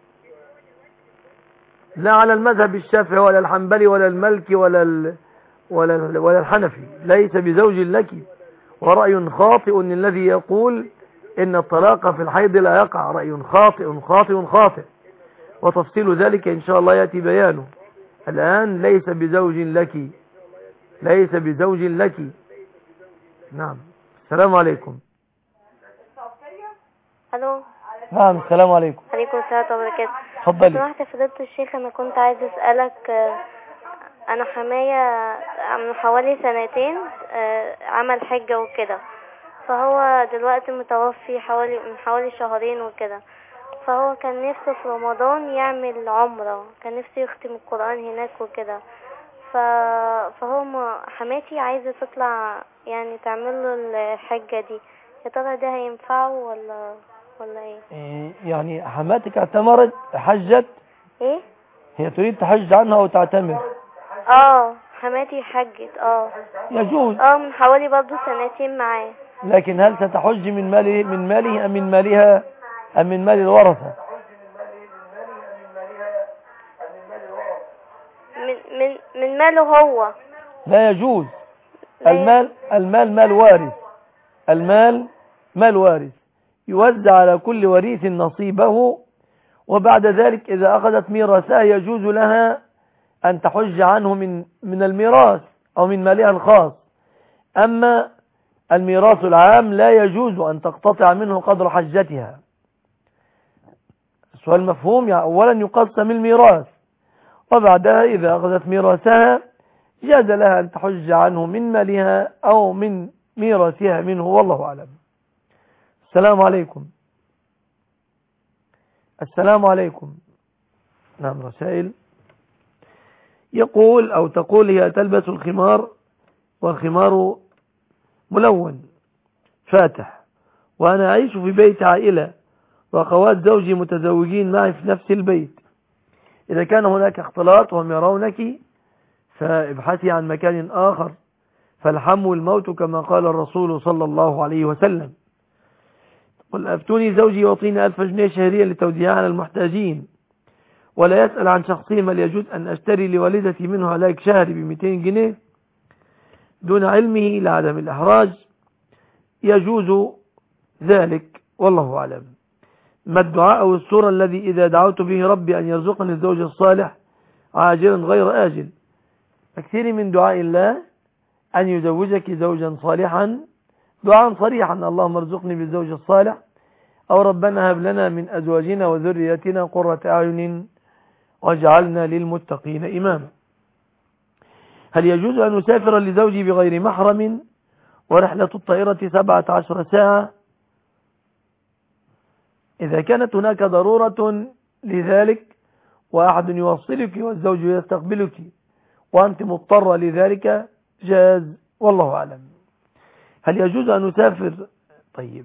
[SPEAKER 3] لا على المذهب الشافعي ولا الحنبلي ولا المالكي ولا الحنفي، ليس بزوج لك. ورأي خاطئ الذي يقول إن الطلاق في الحيض لا يقع، رأي خاطئ خاطئ خاطئ، وتفصيل ذلك إن شاء الله يأتي بيانه. الآن ليس بزوج لك، ليس بزوج لك. نعم. السلام عليكم.
[SPEAKER 16] الو.
[SPEAKER 3] نعم، السلام عليكم.
[SPEAKER 16] عليكم السلام وبركاته.
[SPEAKER 3] اتفضلي.
[SPEAKER 16] سمحت يا فضيلة الشيخ، انا كنت عايز اسالك، انا حماية من حوالي 2 عمل حجة وكده، فهو دلوقتي متوفي من حوالي 2 شهر وكده، فهو كان نفسه في رمضان يعمل عمرة، كان نفسه يختم القرآن هناك وكده، فهو حماتي عايزة تطلع يعني تعمل له الحجة دي، يا ترى ده هينفعه ولا ايه؟
[SPEAKER 3] يعني حماتك اعتمرت، حجت؟
[SPEAKER 16] ايه؟
[SPEAKER 3] هي تريد تحج عنها او تعتمر؟
[SPEAKER 16] حماتي حجت.
[SPEAKER 3] يجوز.
[SPEAKER 16] من حوالي برضو 2 معاه.
[SPEAKER 3] لكن هل ستحج من ماله ام من مالها ام من مال الورثة؟
[SPEAKER 16] من ماله هو.
[SPEAKER 3] لا يجوز. المال مال وارث، المال مال وارث، يوزع على كل وريث نصيبه، وبعد ذلك إذا أخذت ميراثها يجوز لها أن تحج عنه من الميراث أو من مالها الخاص. أما الميراث العام لا يجوز أن تقتطع منه قدر حجتها. السؤال مفهوم؟ يعني أولا يقسم الميراث، وبعدها إذا أخذت ميراثها جاز لها أن تحج عنه من مالها أو من ميراثها منه، والله أعلم. السلام عليكم. السلام عليكم. نعم، رسائل. يقول أو تقول هي تلبس الخمار والخمار ملون فاتح، وأنا أعيش في بيت عائلة وأخوات زوجي متزوجين معي في نفس البيت. إذا كان هناك اختلاط وهم يرونك فابحثي عن مكان آخر، فالحم الموت كما قال الرسول صلى الله عليه وسلم. قل أفتوني زوجي يعطيني 1000 جنيه شهريا لتوزيعها على المحتاجين، ولا يسأل عن شخصي، هل يجوز أن أشتري لوالدتي منه علاج شهري ب200 جنيه دون علمه لعدم الإحراج؟ يجوز ذلك، والله أعلم. ما الدعاء أو السورة الذي إذا دعوت به ربي أن يرزقني الزوج الصالح عاجلا غير آجل؟ أكثري من دعاء الله أن يزوجك زوجا صالحا، دعاء صريحا: اللهم ارزقني بالزوج الصالح، أو ربنا هب لنا من أزواجنا وذرياتنا قرة أعين واجعلنا للمتقين إماما. هل يجوز أن أسافر لزوجي بغير محرم ورحلة الطائرة 17 ساعة؟ إذا كانت هناك ضرورة لذلك وأحد يوصلك والزوج يستقبلك وأنت مضطرة لذلك جاز، والله أعلم. هل يجوز أن أسافر؟ طيب،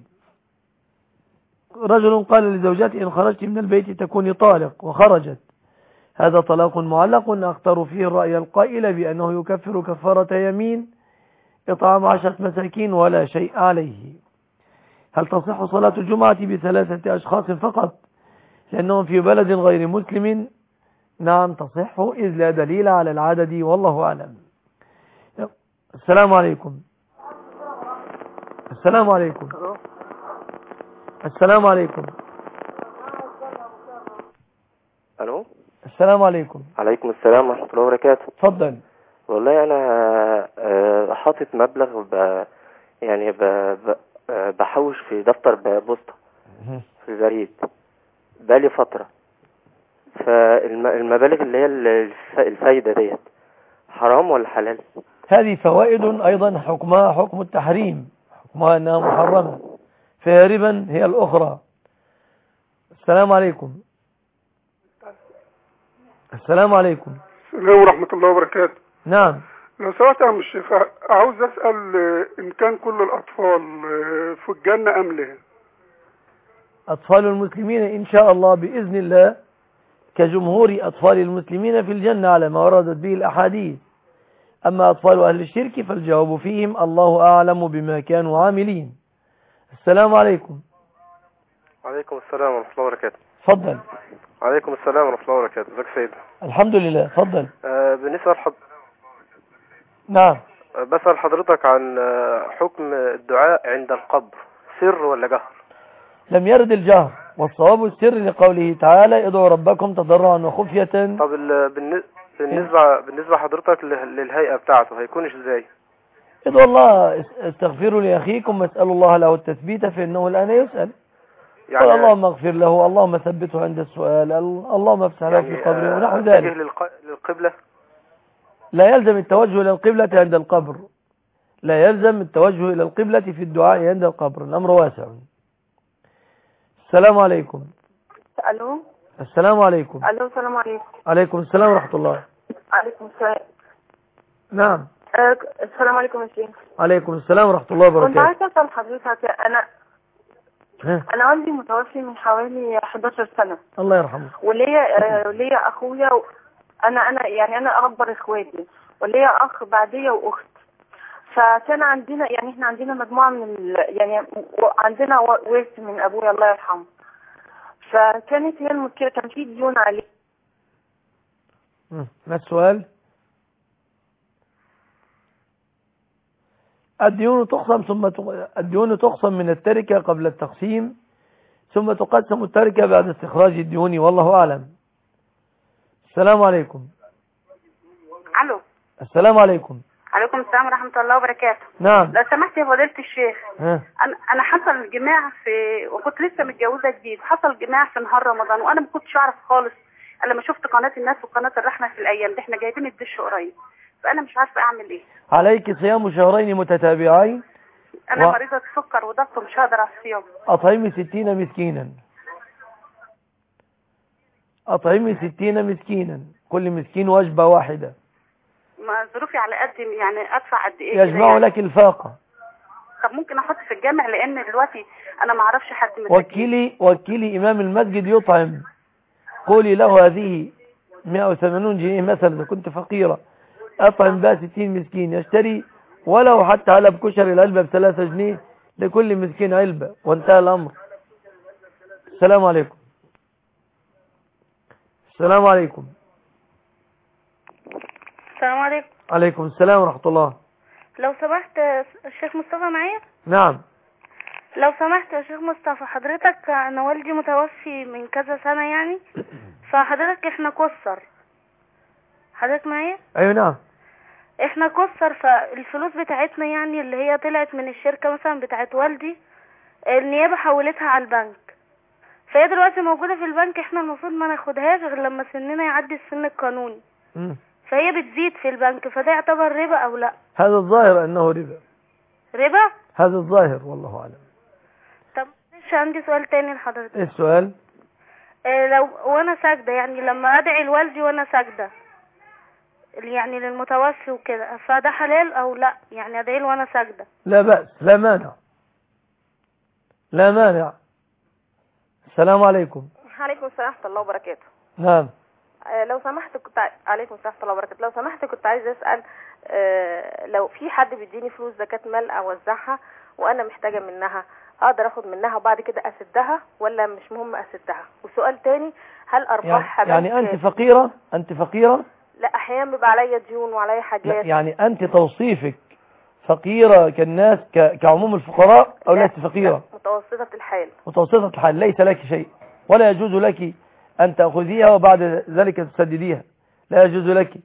[SPEAKER 3] رجل قال لزوجته: إن خرجت من البيت تكوني طالق، وخرجت. هذا طلاق معلق. أختار فيه الرأي القائل بأنه يكفر كفارة يمين إطعام 10 مساكين ولا شيء عليه. هل تصح صلاة الجمعة ب3 أشخاص فقط لأنهم في بلد غير مسلم؟ نعم تصح، إذ لا دليل على العدد، والله أعلم. السلام عليكم. السلام عليكم. السلام عليكم.
[SPEAKER 17] الو.
[SPEAKER 3] السلام عليكم.
[SPEAKER 17] عليكم السلام ورحمة الله وبركاته.
[SPEAKER 3] اتفضل.
[SPEAKER 17] والله انا حاطط مبلغ يعني بحوش في دفتر بوسطة في البريد بقالي فترة، فالمبالغ اللي هي الفايدة ديت حرام ولا حلال؟
[SPEAKER 3] هذه فوائد أيضا حكمها حكم التحريم، حكمها أنها محرمة، فهي ربا هي الأخرى. السلام عليكم. السلام عليكم.
[SPEAKER 14] السلام ورحمة الله وبركاته.
[SPEAKER 3] نعم.
[SPEAKER 14] لو سمحت يا عم الشيخ، عاوز أسأل إن كان كل الأطفال في الجنة أم لا؟
[SPEAKER 3] أطفال المسلمين إن شاء الله بإذن الله كجمهور أطفال المسلمين في الجنة على ما وردت به الأحاديث. أما أطفال أهل الشرك فالجواب فيهم الله أعلم بما كانوا عاملين. السلام عليكم.
[SPEAKER 18] وعليكم السلام ورحمة الله وبركاته.
[SPEAKER 3] تفضل.
[SPEAKER 18] وعليكم السلام ورحمة الله وبركاته. ازيك يا سيدي؟
[SPEAKER 3] الحمد لله. تفضل.
[SPEAKER 18] بالنسبة
[SPEAKER 3] نعم.
[SPEAKER 18] بسأل حضرتك عن حكم الدعاء عند القبر، سر ولا جهر؟
[SPEAKER 3] لم يرد الجهر، والصواب السر لقوله تعالى ادعوا ربكم تضرعا وخفية.
[SPEAKER 18] طب بالنسبة حضرتك للهيئة بتاعته هيكونش ازاي؟
[SPEAKER 3] ادعوا الله، استغفروا لأخيكم واسألوا الله له التثبيت فإنه الآن يسأل. يعني اللهم اغفر له، اللهم ثبته عند السؤال، اللهم افسح له في قبره ونحو ذلك.
[SPEAKER 18] للقبلة؟
[SPEAKER 3] لا يلزم التوجه إلى القبلة عند القبر، لا يلزم التوجه إلى القبلة في الدعاء عند القبر، الأمر واسع. السلام عليكم.
[SPEAKER 19] الو.
[SPEAKER 3] السلام عليكم.
[SPEAKER 19] الو. السلام عليكم.
[SPEAKER 3] عليكم السلام ورحمة الله.
[SPEAKER 19] عليكم السلام.
[SPEAKER 3] نعم.
[SPEAKER 19] السلام عليكم يا شيخ.
[SPEAKER 3] عليكم السلام ورحمة الله وبركاته.
[SPEAKER 19] كنت عايزة أسأل حضرتك، أنا والدي متوفي من حوالي 11 سنة.
[SPEAKER 3] الله يرحمه.
[SPEAKER 19] وليا أخويا أنا أكبر إخواتي، وليا أخ بعدية وأخت. فكان عندنا إحنا عندنا مجموعة من عندنا ورث من أبويا الله يرحمه. فكانت هي المشكلة، كان في ديون عليه.
[SPEAKER 3] ما السؤال؟ الديون تقسم من التركة قبل التقسيم، ثم تقسم التركة بعد استخراج الديون، والله أعلم. السلام عليكم.
[SPEAKER 20] الو.
[SPEAKER 3] السلام عليكم.
[SPEAKER 20] عليكم السلام ورحمة الله وبركاته.
[SPEAKER 3] نعم.
[SPEAKER 20] لو سمحت يا فضيلة الشيخ، أنا حصل جماع وكنت لسه متجوزة جديد، حصل جماع في نهار رمضان، وأنا ما كنتش أعرف خالص إلا لما شفت قناة الناس وقناة الرحمة في الأيام دي، إحنا جايبين الدش قريب، فأنا مش عارفة أعمل إيه.
[SPEAKER 3] عليك صيام شهرين متتابعين.
[SPEAKER 20] أنا مريضة سكر وضغط ومش هقدر على الصيام.
[SPEAKER 3] أطعمي 60 مسكينا. أطعمي 60 مسكينا، كل مسكين وجبة واحدة.
[SPEAKER 20] ما ظروفي على قد أدفع قد إيه؟
[SPEAKER 3] يجمع لك الفاقة.
[SPEAKER 20] طب ممكن أحط في الجامع، لأن دلوقتي أنا ما أعرفش حد
[SPEAKER 3] وكيلي إمام المسجد يطعم، قولي له هذه 180 جنيه مثلا إذا كنت فقيرة، أطعم بها 60 مسكين، يشتري ولو حتى علب كشري العلبة ب3 جنيه لكل مسكين علبة، وانتهى الأمر. السلام عليكم. السلام عليكم.
[SPEAKER 15] السلام عليكم.
[SPEAKER 3] عليكم السلام ورحمة الله.
[SPEAKER 15] لو سمحت الشيخ مصطفى معايا؟
[SPEAKER 3] نعم.
[SPEAKER 15] لو سمحت يا شيخ مصطفى، حضرتك أنا والدي متوفي من كذا سنة فحضرتك احنا كسر. حضرتك معايا؟
[SPEAKER 3] أيوة نعم.
[SPEAKER 15] احنا كسر، فالفلوس بتاعتنا اللي هي طلعت من الشركة مثلا بتاعت والدي، النيابة حولتها على البنك، فهي دلوقتي موجودة في البنك، احنا المفروض ما ناخدهاش غير لما سننا يعدي السن القانوني. فهي بتزيد في البنك، فده يعتبر ربا او لا؟
[SPEAKER 3] هذا الظاهر انه ربا.
[SPEAKER 15] ربا؟
[SPEAKER 3] هذا الظاهر والله اعلم.
[SPEAKER 15] طب مش عندي سؤال تاني لحضرتك.
[SPEAKER 3] ايه السؤال؟
[SPEAKER 15] لو وانا ساجدة لما ادعي لوالدي وانا ساجدة للمتوفي وكده، فده حلال او لا؟ ادعي له وانا ساجدة.
[SPEAKER 3] لا بأس، لا مانع، لا مانع. السلام عليكم.
[SPEAKER 7] عليكم السلام ورحمة الله وبركاته.
[SPEAKER 3] نعم.
[SPEAKER 7] لو سمحت عليكم السلام ورحمة الله وبركاته. لو سمحت كنت عايزة أسأل، لو في حد بيديني فلوس زكاة مال أوزعها وأنا محتاجة منها، أقدر أخد منها وبعد كده أسدها ولا مش مهم أسدها؟ وسؤال تاني، هل أرباح
[SPEAKER 3] أنت فقيرة؟ أنت فقيرة؟
[SPEAKER 7] لا، أحيانا بيبقى عليا ديون وعليا حاجات.
[SPEAKER 3] لا، أنت توصيفك فقيرة كالناس كعموم الفقراء أو لست فقيرة؟
[SPEAKER 7] متوسطة الحال.
[SPEAKER 3] متوسطة الحال، ليس لك شيء ولا يجوز لك أن تأخذيها وبعد ذلك تسدديها، لا يجوز لك.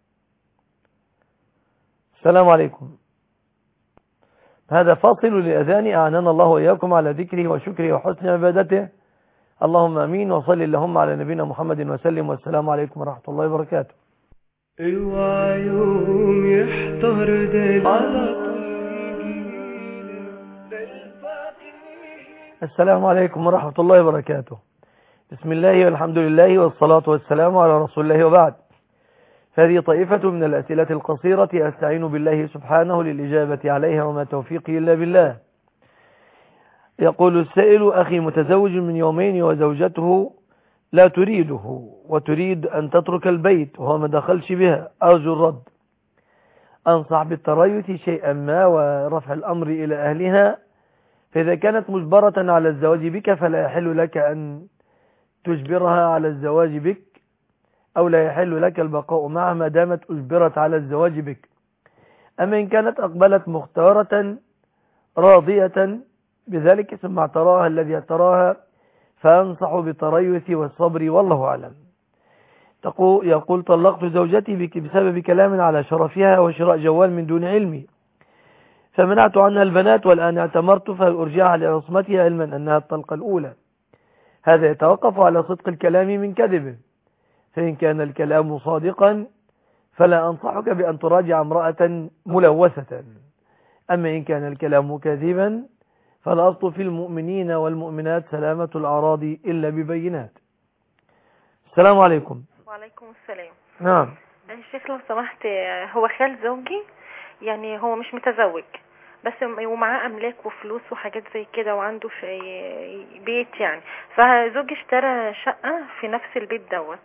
[SPEAKER 3] السلام عليكم. هذا فاصل لأذان أعنانا الله وإياكم على ذكره وشكره وحسن عبادته. اللهم أمين، وصل اللهم على نبينا محمد وسلم، والسلام عليكم ورحمة الله وبركاته.
[SPEAKER 2] اوعى يوم يحضر دليل على
[SPEAKER 3] السلام عليكم ورحمة الله وبركاته. بسم الله والحمد لله والصلاة والسلام على رسول الله وبعد. هذه طائفة من الأسئلة القصيرة أستعين بالله سبحانه للإجابة عليها وما توفيقي إلا بالله. يقول السائل: أخي متزوج من يومين وزوجته لا تريده وتريد أن تترك البيت وهو ما دخلش بها، أرجو الرد. أنصح بالتريث شيئا ما ورفع الأمر إلى أهلها، فإذا كانت مجبرة على الزواج بك فلا يحل لك أن تجبرها على الزواج بك، أو لا يحل لك البقاء معها ما دامت أجبرت على الزواج بك. أما إن كانت أقبلت مختارة راضية بذلك ثم اعتراها الذي اعتراها، فأنصح بالتريث والصبر والله أعلم. يقول: طلقت زوجتي بسبب كلام على شرفها وشراء جوال من دون علمي، فمنعت عنها البنات والآن اعتمرت فأرجعها لعصمتها علما أنها الطلقة الأولى. هذا يتوقف على صدق الكلام من كذبه، فإن كان الكلام صادقا فلا أنصحك بأن تراجع امرأة ملوثة، أما إن كان الكلام كاذبا فالأصل في المؤمنين والمؤمنات سلامة الأراضي إلا ببينات. السلام عليكم.
[SPEAKER 21] وعليكم السلام.
[SPEAKER 3] نعم.
[SPEAKER 21] الشيخ لو سمحت، هو خال زوجي، يعني هو مش متزوج بس ومعاه أملاك وفلوس وحاجات زي كده وعنده في بيت يعني، فزوجي اشترى شقة في نفس البيت دوت،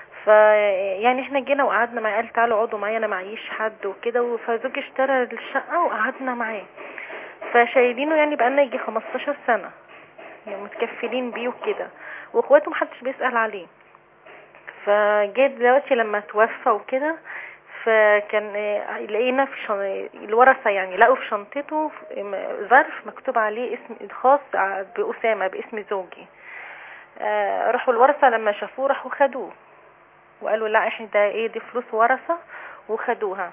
[SPEAKER 21] يعني احنا جينا وقعدنا معاه، قال تعالوا اقعدوا معايا انا معيش حد وكده، فزوجي اشترى الشقة وقعدنا معاه، فشايلينه يعني بقالنا يجي 15 سنة يعني متكفلين بيه وكده، واخواته محدش بيسأل عليه. فجيت دلوقتي لما توفى وكده، فكان لقينا في الورثة يعني لقوا في شنطته ظرف مكتوب عليه اسم خاص بأسامة باسم زوجي. راحوا الورثة لما شافوه راحوا خدوه وقالوا لا احنا ده دي فلوس ورثة وخدوها.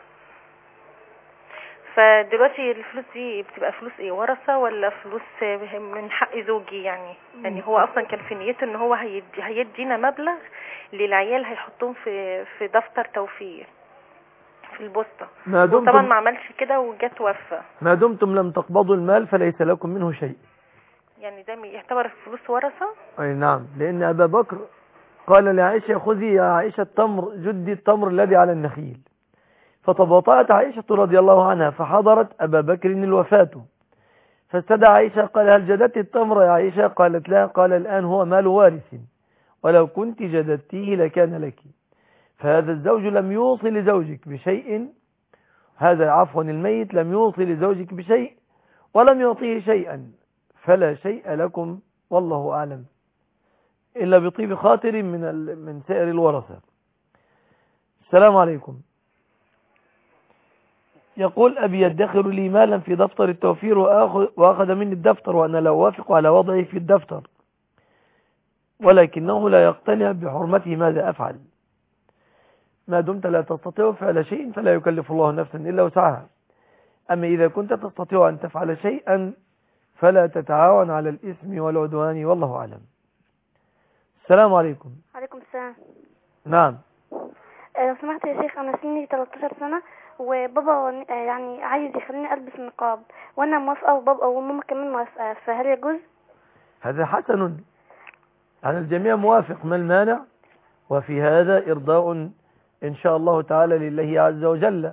[SPEAKER 21] فدلوقتي الفلوس دي بتبقى فلوس ورثة ولا فلوس من حق زوجي؟ يعني هو اصلا كان في نيته ان هو هيدينا مبلغ للعيال هيحطوهم في دفتر توفير في البوسطة، وطبعا ما عملش كده وجات توفى.
[SPEAKER 3] ما دمتم لم تقبضوا المال فليس لكم منه شيء،
[SPEAKER 21] يعني ده يعتبر فلوس ورثة.
[SPEAKER 3] اي نعم، لان ابا بكر قال لعائشة: خذي يا عائشة التمر، جدي التمر الذي على النخيل. فتباطأت عائشة رضي الله عنها فحضرت أبا بكر الوفاة، فاستدعى عائشة قال: هل جددت التمر يا عائشة؟ قالت لا. قال: الآن هو مال وارث، ولو كنت جددتيه لكان لك. فهذا الزوج لم يوصي لزوجك بشيء، هذا عفوا الميت لم يوصي لزوجك بشيء ولم يعطيه شيئا، فلا شيء لكم والله أعلم، إلا بطيب خاطر من سائر الورثة. السلام عليكم. يقول: أبي يدخر لي مالا في دفتر التوفير وأخذ مني الدفتر وأنا لا أوافق على وضعه في الدفتر، ولكنه لا يقتنع بحرمته، ماذا أفعل؟ ما دمت لا تستطيع فعل شيء فلا يكلف الله نفسا إلا وسعها، أما إذا كنت تستطيع أن تفعل شيئا فلا تتعاون على الإثم والعدوان والله أعلم. السلام عليكم.
[SPEAKER 6] عليكم السلام.
[SPEAKER 3] نعم.
[SPEAKER 6] لو سمحت يا شيخ، أنا سني 13 سنة وبابا يعني عايز يخليني ألبس النقاب وأنا موافقة وبابا وماما كمان موافقة، فهل يجوز؟
[SPEAKER 3] هذا حسن، على الجميع موافق، ما المانع؟ وفي هذا إرضاء إن شاء الله تعالى لله عز وجل.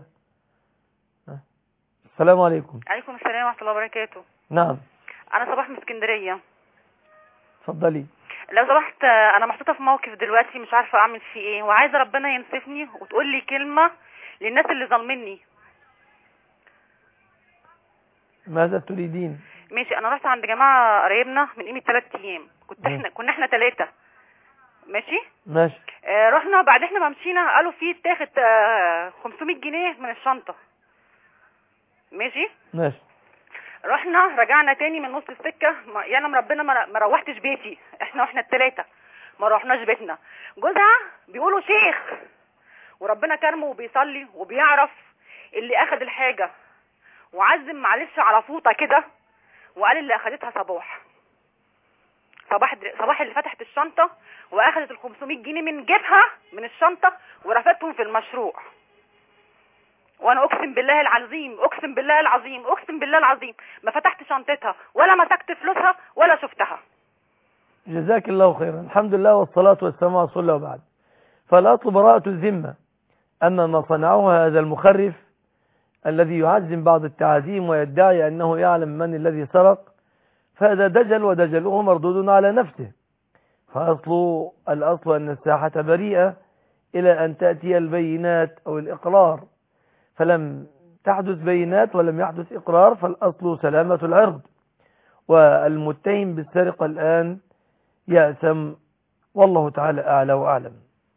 [SPEAKER 3] السلام عليكم.
[SPEAKER 22] عليكم السلام ورحمة الله وبركاته.
[SPEAKER 3] نعم.
[SPEAKER 22] أنا صباح من اسكندرية.
[SPEAKER 3] اتفضلي.
[SPEAKER 22] لو سمحت، أنا محطوطة في موقف دلوقتي مش عارفة أعمل فيه إيه، وعايزة ربنا ينصفني وتقول لي كلمة للناس اللي ظالميني.
[SPEAKER 3] ماذا تريدين؟
[SPEAKER 22] ماشي، أنا رحت عند جماعة قرايبنا من قيمة 3 أيام، كنا احنا 3. ماشي. رحنا بعد احنا ما مشينا قالوا في اتاخد 500 جنيه من الشنطة. ماشي. رحنا رجعنا تاني من نص السكة، يعني ربنا ما روحتش بيتي، واحنا ال3 ما روحناش بيتنا. جوزها بيقولوا شيخ وربنا كرمه وبيصلي وبيعرف اللي اخد الحاجة، وعزم معلش على فوطة كده وقال اللي اخدتها صباح اللي فتحت الشنطة واخدت 500 جنيه من جيبها من الشنطة ورفتهم في المشروع. وانا اقسم بالله العظيم اقسم بالله العظيم اقسم بالله العظيم ما فتحت شنطتها ولا مسكت فلوسها ولا شفتها.
[SPEAKER 3] جزاك الله خيرا. الحمد لله والصلاة والسلام على رسول الله وبعد. فالأصل براءة الذمة. أما ما صنعه هذا المخرف الذي يعزم بعض التعازيم ويدعي أنه يعلم من الذي سرق، فهذا دجل، ودجله مردود على نفسه. الأصل أن الساحة بريئة إلى أن تأتي البينات أو الإقرار، فلم تحدث بينات ولم يحدث إقرار، فالأصل سلامة العرض. والمتهم بالسرقة الآن يأثم، والله تعالى أعلى وأعلم.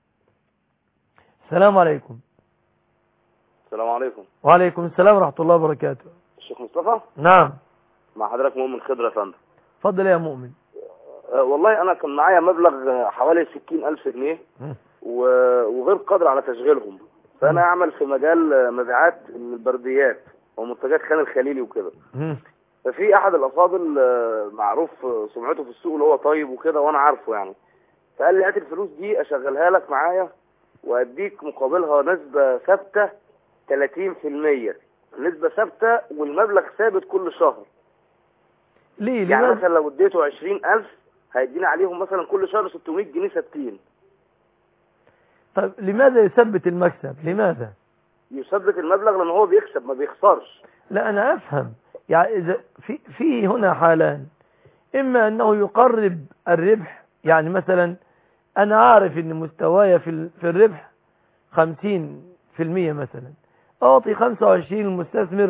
[SPEAKER 3] السلام عليكم.
[SPEAKER 1] السلام عليكم.
[SPEAKER 3] وعليكم السلام ورحمة الله وبركاته.
[SPEAKER 1] الشيخ مصطفى؟
[SPEAKER 3] نعم.
[SPEAKER 1] مع حضرتك مؤمن خضر يا فندم.
[SPEAKER 3] اتفضل يا مؤمن.
[SPEAKER 1] والله أنا كان معايا مبلغ حوالي 60,000 جنيه وغير قادر على تشغيلهم، فأنا أعمل في مجال مبيعات البرديات ومنتجات خان الخليلي وكده. ففي أحد الأفاضل معروف سمعته في السوق اللي هو طيب وكده وأنا عارفه يعني، فقال لي هات الفلوس دي أشغلها لك معايا وأديك مقابلها نسبة ثابتة 30%، نسبة ثابتة والمبلغ ثابت كل شهر.
[SPEAKER 3] ليه؟
[SPEAKER 1] يعني مثلا لو اديته 20,000 هيدينا عليهم مثلا كل شهر 600 جنيه ثابتين.
[SPEAKER 3] طيب لماذا يثبت المكسب؟ لماذا
[SPEAKER 1] يثبت المبلغ؟ لأن هو بيكسب ما بيخسرش.
[SPEAKER 3] لا أنا أفهم، يعني إذا في هنا حالان، إما أنه يقرب الربح، يعني مثلا أنا عارف أن مستواي في الربح 50% مثلا، أعطي 25 المستثمر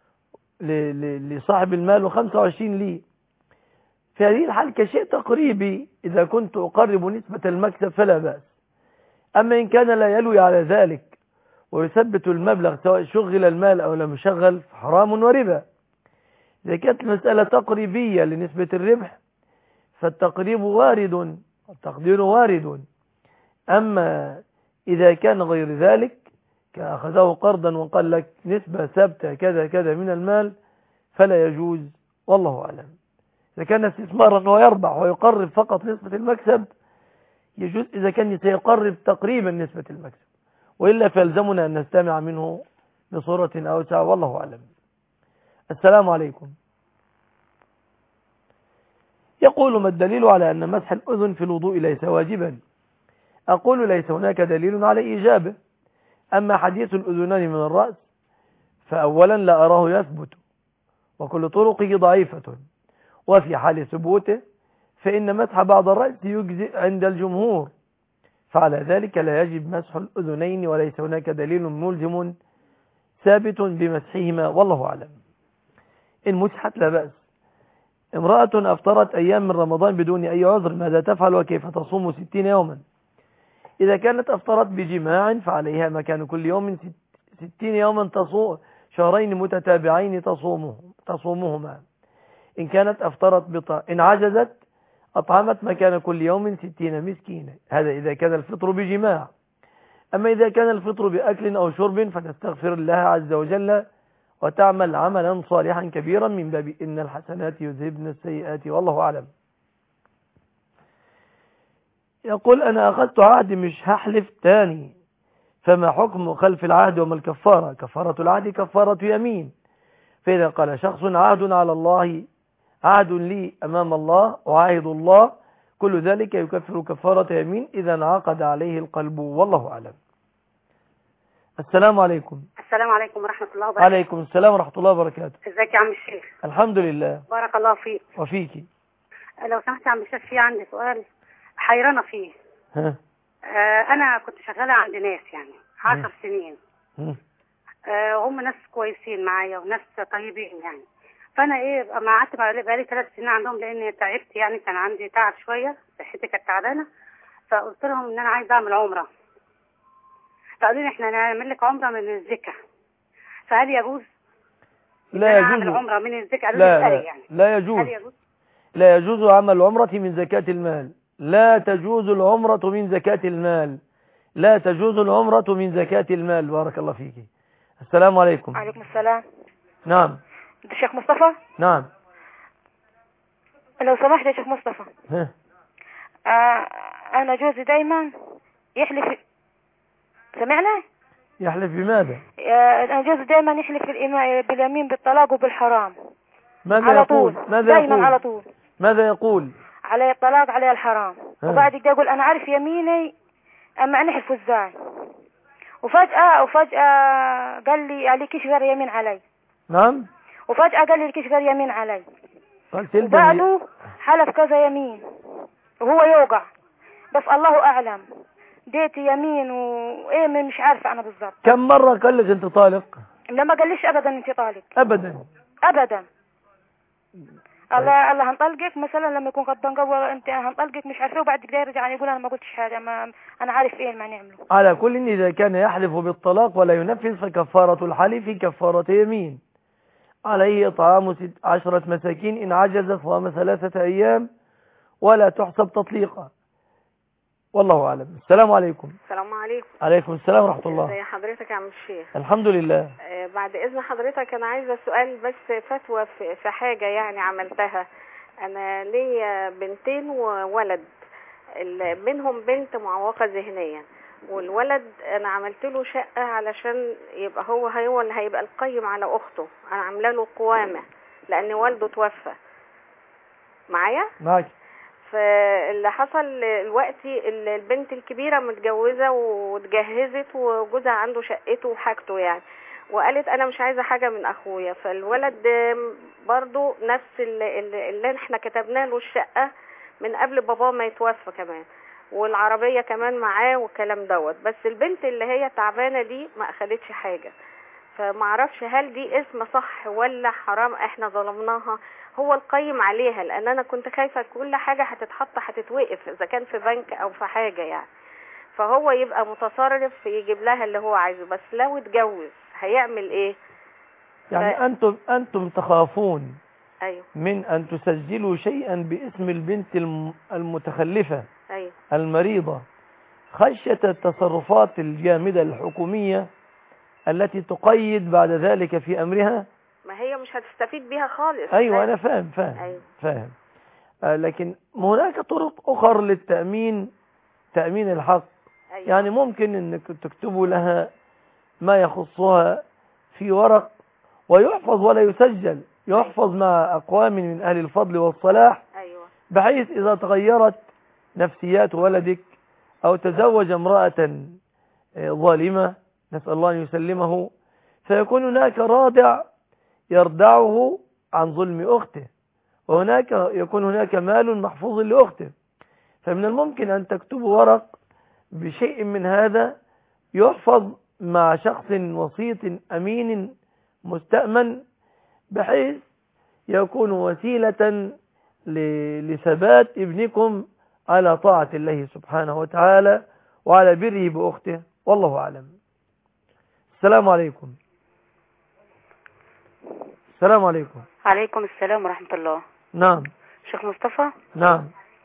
[SPEAKER 3] لصاحب المال و25 لي. في هذه الحال كشيء تقريبي، إذا كنت أقرب نسبة المكسب فلا بأس. أما إن كان لا يلوي على ذلك ويثبت المبلغ سواء شغل المال أو لم يشغل فحرام وربا. إذا كانت المسألة تقريبية لنسبة الربح فالتقريب وارد والتقدير وارد. أما إذا كان غير ذلك كأخذه قرضا وقال لك نسبة ثابتة كذا كذا من المال فلا يجوز، والله أعلم. إذا كان استثمارا ويربح ويقرب فقط نسبة المكسب يجوز، إذا كان سيقرب تقريبا نسبة المكسب، وإلا فيلزمنا أن نستمع منه بصورة أوسع، والله أعلم. السلام عليكم. يقول ما الدليل على أن مسح الأذن في الوضوء ليس واجبا؟ أقول ليس هناك دليل على إيجابه. أما حديث الأذنان من الرأس فأولا لا أراه يثبت، وكل طرقه ضعيفة، وفي حال ثبوته فإن مسح بعض الرأس يجزئ عند الجمهور، فعلى ذلك لا يجب مسح الأذنين، وليس هناك دليل ملزم ثابت بمسحهما، والله أعلم. إن مسحت لا بأس. امرأة أفطرت أيام من رمضان بدون أي عذر، ماذا تفعل وكيف تصوم 60 يوما؟ إذا كانت أفطرت بجماع فعليها مكان كل يوم 60 يوما تصوم، شهرين متتابعين تصومهما. إن كانت أفطرت إن عجزت أطعمت مكان كل يوم 60 مسكينا، هذا إذا كان الفطر بجماع. أما إذا كان الفطر بأكل أو شرب فتستغفر الله عز وجل وتعمل عملا صالحا كبيرا من باب إن الحسنات يذهبن السيئات، والله أعلم. يقول أنا أخذت عهد مش هحلف تاني، فما حكم خلف العهد وما الكفارة؟ كفارة العهد كفارة يمين. فإذا قال شخص عهد على الله، عهد لي أمام الله وعاهد الله، كل ذلك يكفر كفارة يمين إذا انعقد عليه القلب، والله أعلم. السلام عليكم.
[SPEAKER 4] السلام عليكم ورحمة الله وبركاته.
[SPEAKER 3] عليكم السلام ورحمة الله وبركاته.
[SPEAKER 4] ازيك يا عم الشيخ؟
[SPEAKER 3] الحمد لله.
[SPEAKER 4] بارك الله فيك.
[SPEAKER 3] وفيكي.
[SPEAKER 4] لو سمحت يا عم الشيخ، في عندي سؤال حيرانة فيه. أنا كنت شغالة عند ناس يعني 10 سنين. هم ناس كويسين معايا وناس طيبين يعني. فأنا ما قعدت بقالي 3 سنين عندهم لأن تعبت، يعني كان عندي تعب شوية، صحتي كانت تعبانة. فقلت لهم إن أنا عايزة أعمل عمرة. فقالوا لي إحنا نعمل لك عمرة من الزكاة، فهل يجوز؟
[SPEAKER 3] لا يجوز
[SPEAKER 4] أعمل عمرة من الزكاة؟ لا
[SPEAKER 3] يعني. لا يجوز. هل يجوز؟ لا يجوز عمل العمرة من زكاة المال. لا تجوز العمرة من زكاة المال. لا تجوز العمرة من زكاة المال. بارك الله فيك. السلام عليكم.
[SPEAKER 23] وعليكم السلام.
[SPEAKER 3] نعم.
[SPEAKER 23] الشيخ مصطفى؟
[SPEAKER 3] نعم.
[SPEAKER 23] لو سمحت يا شيخ مصطفى. أنا جوزي دايما يحلف. سمعنا؟
[SPEAKER 3] يحلف بماذا؟
[SPEAKER 23] أنا جوزي دايما يحلف باليمين بالطلاق وبالحرام.
[SPEAKER 3] ماذا
[SPEAKER 23] على
[SPEAKER 3] يقول؟
[SPEAKER 23] طول.
[SPEAKER 3] ماذا
[SPEAKER 23] دايما
[SPEAKER 3] يقول؟
[SPEAKER 23] على طول.
[SPEAKER 3] ماذا يقول؟
[SPEAKER 23] علي الطلاق علي الحرام. وبعد كده يقول انا عارف يميني اما انا احلف ازاي. وفجأة قال لي عليكيش غير يمين علي.
[SPEAKER 3] نعم.
[SPEAKER 23] وفجأة قال لي عليكيش غير يمين علي.
[SPEAKER 3] قال
[SPEAKER 23] وبعده حلف كذا يمين وهو يوقع، بس الله اعلم ديت يمين وايه مش عارفه انا بالظبط.
[SPEAKER 3] كم مرة قال لك انت طالق؟
[SPEAKER 23] لا ما قاليش ابدا انت طالق
[SPEAKER 3] ابدا.
[SPEAKER 23] الله هنطلقك مثلا لما يكون غضبان قوي انت هنطلقك مش عارفه، وبعد كده يرجع يقول انا ما قلتش حاجه، ما انا عارف ايه ما نعمله.
[SPEAKER 3] على كل اذا كان يحلف بالطلاق ولا ينفذ فكفارة الحلف كفارة يمين. عليه إطعام 10 مساكين إن عجز صام 3 أيام ولا تحسب تطليقا. والله أعلم. السلام عليكم.
[SPEAKER 5] السلام عليكم.
[SPEAKER 3] عليكم السلام ورحمة الله.
[SPEAKER 5] ازي حضرتك يا عم الشيخ؟
[SPEAKER 3] الحمد لله.
[SPEAKER 5] بعد إذن حضرتك أنا عايزة سؤال بس فتوى في حاجة يعني عملتها. أنا ليا بنتين وولد، منهم بنت معوقة ذهنيا، والولد أنا عملت له شقة علشان يبقى هو اللي هيبقى القيم على أخته. أنا عامله له قوامة لأن والده توفى. معايا؟
[SPEAKER 3] معاك.
[SPEAKER 5] فاللي حصل دلوقتي البنت الكبيرة متجوزة واتجهزت وجوزها عنده شقته وحاجته يعني، وقالت انا مش عايزة حاجة من اخويا. فالولد برضو نفس اللي احنا كتبنا له الشقة من قبل باباه ما يتوفى كمان، والعربية كمان معاه والكلام دوت. بس البنت اللي هي تعبانة دي ما اخدتش حاجة، فمعرفش هل دي اسم صح ولا حرام احنا ظلمناها. هو القيم عليها لان انا كنت خايفة كل حاجة هتتحط هتتوقف اذا كان في بنك او في حاجة يعني، فهو يبقى متصرف يجيب لها اللي هو عايزه. بس لو اتجوز هيعمل ايه
[SPEAKER 3] يعني؟ انتم تخافون
[SPEAKER 5] أيوه.
[SPEAKER 3] من ان تسجلوا شيئا باسم البنت المتخلفة
[SPEAKER 5] أيوه.
[SPEAKER 3] المريضة خشية التصرفات الجامدة الحكومية التي تقيد بعد ذلك في امرها.
[SPEAKER 5] ما هي مش هتستفيد بيها خالص.
[SPEAKER 3] ايوه انا فاهم.
[SPEAKER 5] أيوه.
[SPEAKER 3] فاهم. لكن هناك طرق اخرى للتأمين، تأمين الحق.
[SPEAKER 5] أيوه.
[SPEAKER 3] يعني ممكن انك تكتبوا لها ما يخصها في ورق ويحفظ ولا يسجل، يحفظ مع أقوام من أهل الفضل والصلاح.
[SPEAKER 5] أيوه.
[SPEAKER 3] بحيث إذا تغيرت نفسيات ولدك أو تزوج امرأة ظالمة نسأل الله أن يسلمه، فيكون هناك رادع يردعه عن ظلم أخته، وهناك يكون هناك مال محفوظ لأخته. فمن الممكن أن تكتبوا ورق بشيء من هذا يحفظ مع شخص وسيط أمين مستأمن، بحيث يكون وسيلة لثبات ابنكم على طاعة الله سبحانه وتعالى وعلى بره بأخته. والله أعلم. السلام عليكم. السلام عليكم.
[SPEAKER 8] عليكم السلام ورحمة الله.
[SPEAKER 3] نعم.
[SPEAKER 8] شيخ مصطفى.
[SPEAKER 3] نعم.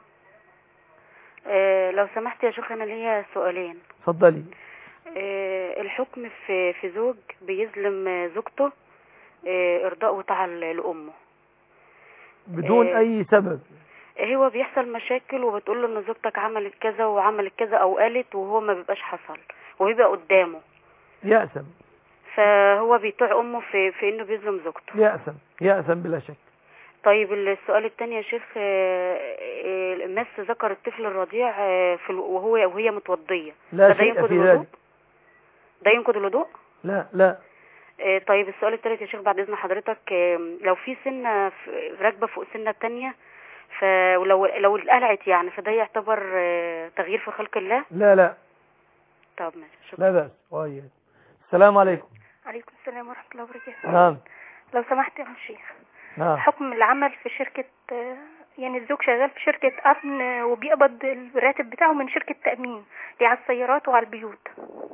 [SPEAKER 8] لو سمحت يا شيخ أنا ليا سؤالين.
[SPEAKER 3] اتفضلي.
[SPEAKER 8] الحكم في زوج بيظلم زوجته إرضاء وطاعة لأمه
[SPEAKER 3] بدون أي سبب.
[SPEAKER 8] هو بيحصل مشاكل وبتقول له إن زوجتك عملت كذا وعملت كذا أو قالت، وهو ما بيبقاش حصل وبيبقى قدامه
[SPEAKER 3] يأسم.
[SPEAKER 8] فهو بيطيع أمه في إنه بيظلم زوجته.
[SPEAKER 3] يأسم بلا شك.
[SPEAKER 8] طيب السؤال الثاني يا شيخ، الناس ذكر الطفل الرضيع وهي متوضية،
[SPEAKER 3] لا شيء في ذلك.
[SPEAKER 8] ده ينقض الوضوء؟
[SPEAKER 3] لا.
[SPEAKER 8] طيب السؤال الثالث يا شيخ بعد إذن حضرتك، لو في سنة راكبة فوق سنة التانية لو اتقلعت يعني فده يعتبر تغيير في خلق الله؟
[SPEAKER 3] لا.
[SPEAKER 8] طب ماشي شكرا.
[SPEAKER 3] لا بأس. طيب. السلام عليكم.
[SPEAKER 23] عليكم السلام ورحمة الله وبركاته.
[SPEAKER 3] نعم.
[SPEAKER 23] لو سمحت يا شيخ.
[SPEAKER 3] نعم.
[SPEAKER 23] حكم العمل في شركة، يعني الزوج شغال في شركة أمن وبيقبض الراتب بتاعه من شركة تأمين دي على السيارات وعلى البيوت.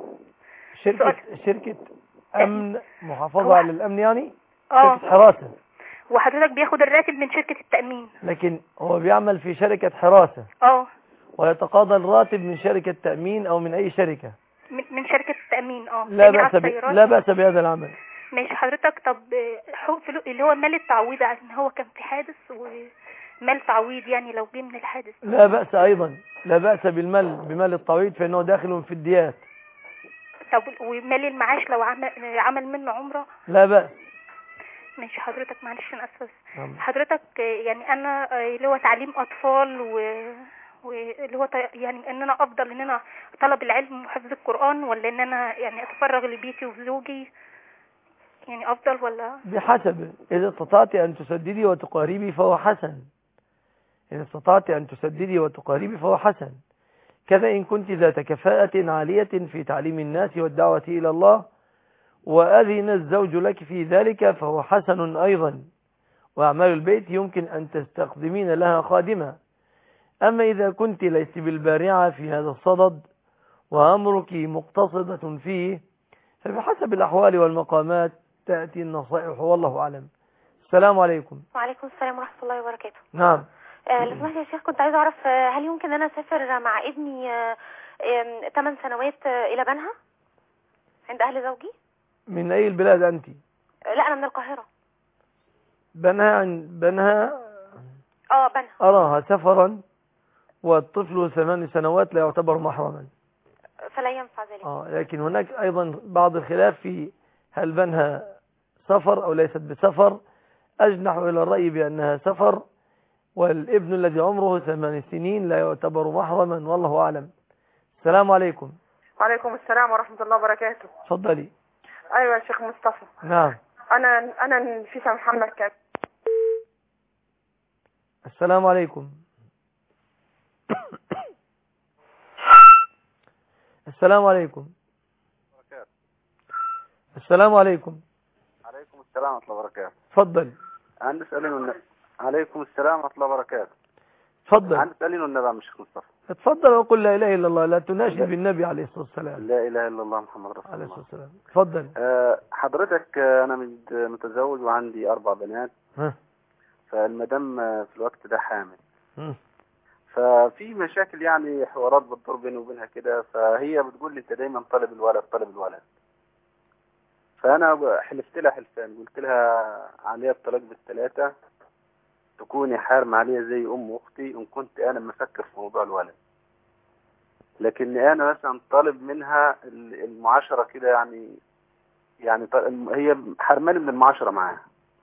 [SPEAKER 3] شركة أمن محافظة على الأمن يعني؟ شركة حراسة.
[SPEAKER 23] وحضرتك بياخد الراتب من شركة التأمين.
[SPEAKER 3] لكن هو بيعمل في شركة حراسة. ويتقاضى الراتب من شركة تأمين أو من أي شركة.
[SPEAKER 23] من شركة التأمين.
[SPEAKER 3] لا بأس بهذا العمل.
[SPEAKER 23] ماشي حضرتك. طب اللي هو مال التعويض عشان هو كان في حادث ومال تعويض يعني لو جه من الحادث.
[SPEAKER 3] لا بأس أيضا. لا بأس بمال التعويض فإنه داخل في الديات.
[SPEAKER 23] طب ومال المعاش لو عمل منه عمرة؟
[SPEAKER 3] لا بأس.
[SPEAKER 9] ماشي حضرتك، معلش انا اسفه. حضرتك يعني انا اللي هو تعليم اطفال واللي هو يعني ان انا افضل ان انا طلب العلم وحفظ القرآن، ولا ان انا يعني اتفرغ لبيتي وزوجي، يعني افضل ولا؟
[SPEAKER 3] بحسب، اذا استطعت ان تسددي وتقاربي فهو حسن، إن استطعت أن تسددي وتقاربي فهو حسن. كذا إن كنت ذات كفاءة عالية في تعليم الناس والدعوة إلى الله وأذن الزوج لك في ذلك فهو حسن أيضا. وأعمال البيت يمكن أن تستخدمين لها خادمة. أما إذا كنت ليست بالبارعة في هذا الصدد وأمرك مقتصدة فيه فبحسب الأحوال والمقامات تأتي النصائح والله أعلم. السلام عليكم.
[SPEAKER 10] وعليكم السلام ورحمة الله وبركاته.
[SPEAKER 3] نعم.
[SPEAKER 10] لو سمحت يا شيخ، كنت عايزة أعرف هل يمكن أن أنا أسافر مع ابني 8 سنوات إلى بنها عند أهل زوجي؟
[SPEAKER 3] من أي البلاد أنت؟
[SPEAKER 10] لا أنا من القاهرة.
[SPEAKER 3] بنها
[SPEAKER 10] بنها.
[SPEAKER 3] أراها سفرا والطفل 8 سنوات لا يعتبر محرما،
[SPEAKER 10] فلا ينفع ذلك.
[SPEAKER 3] لكن هناك أيضا بعض الخلاف في هل بنها سفر أو ليست بسفر. أجنح إلى الرأي بأنها سفر، والابن الذي عمره 8 سنين لا يعتبر محرما والله أعلم. السلام عليكم.
[SPEAKER 11] وعليكم السلام ورحمة الله وبركاته.
[SPEAKER 3] تفضلي.
[SPEAKER 11] أيوة يا شيخ مصطفى.
[SPEAKER 3] نعم.
[SPEAKER 11] أنا نفيسة محمد كامل.
[SPEAKER 3] السلام عليكم. السلام عليكم. السلام عليكم.
[SPEAKER 24] عليكم السلام ورحمة الله وبركاته.
[SPEAKER 3] تفضل.
[SPEAKER 24] عندي سؤالين. عليكم السلام ورحمة الله وبركاته.
[SPEAKER 3] تفضل.
[SPEAKER 24] عندي سؤالين والنبي يا شيخ مصطفى.
[SPEAKER 3] اتفضل وقل لا إله إلا الله، لا تناشد بالنبي عليه الصلاة والسلام.
[SPEAKER 24] لا إله إلا الله محمد رسول الله
[SPEAKER 3] عليه الصلاة والسلام. تفضل.
[SPEAKER 24] حضرتك أنا متزوج وعندي 4 بنات.
[SPEAKER 3] ها.
[SPEAKER 24] فالمدام في الوقت ده حامل. ففي مشاكل يعني حوارات بتدور بيني وبينها كده، فهي بتقول لي انت دايما طالب الولد طالب الولد. فانا حلفت لها حلفان، قلت لها عليها الطلاق بال3 تكوني حارم عليها زي ام اختي ان كنت انا مفكر في موضوع الولد، لكن انا مثلا طالب منها المعاشره كده، يعني هي حرماني من المعاشره معاها.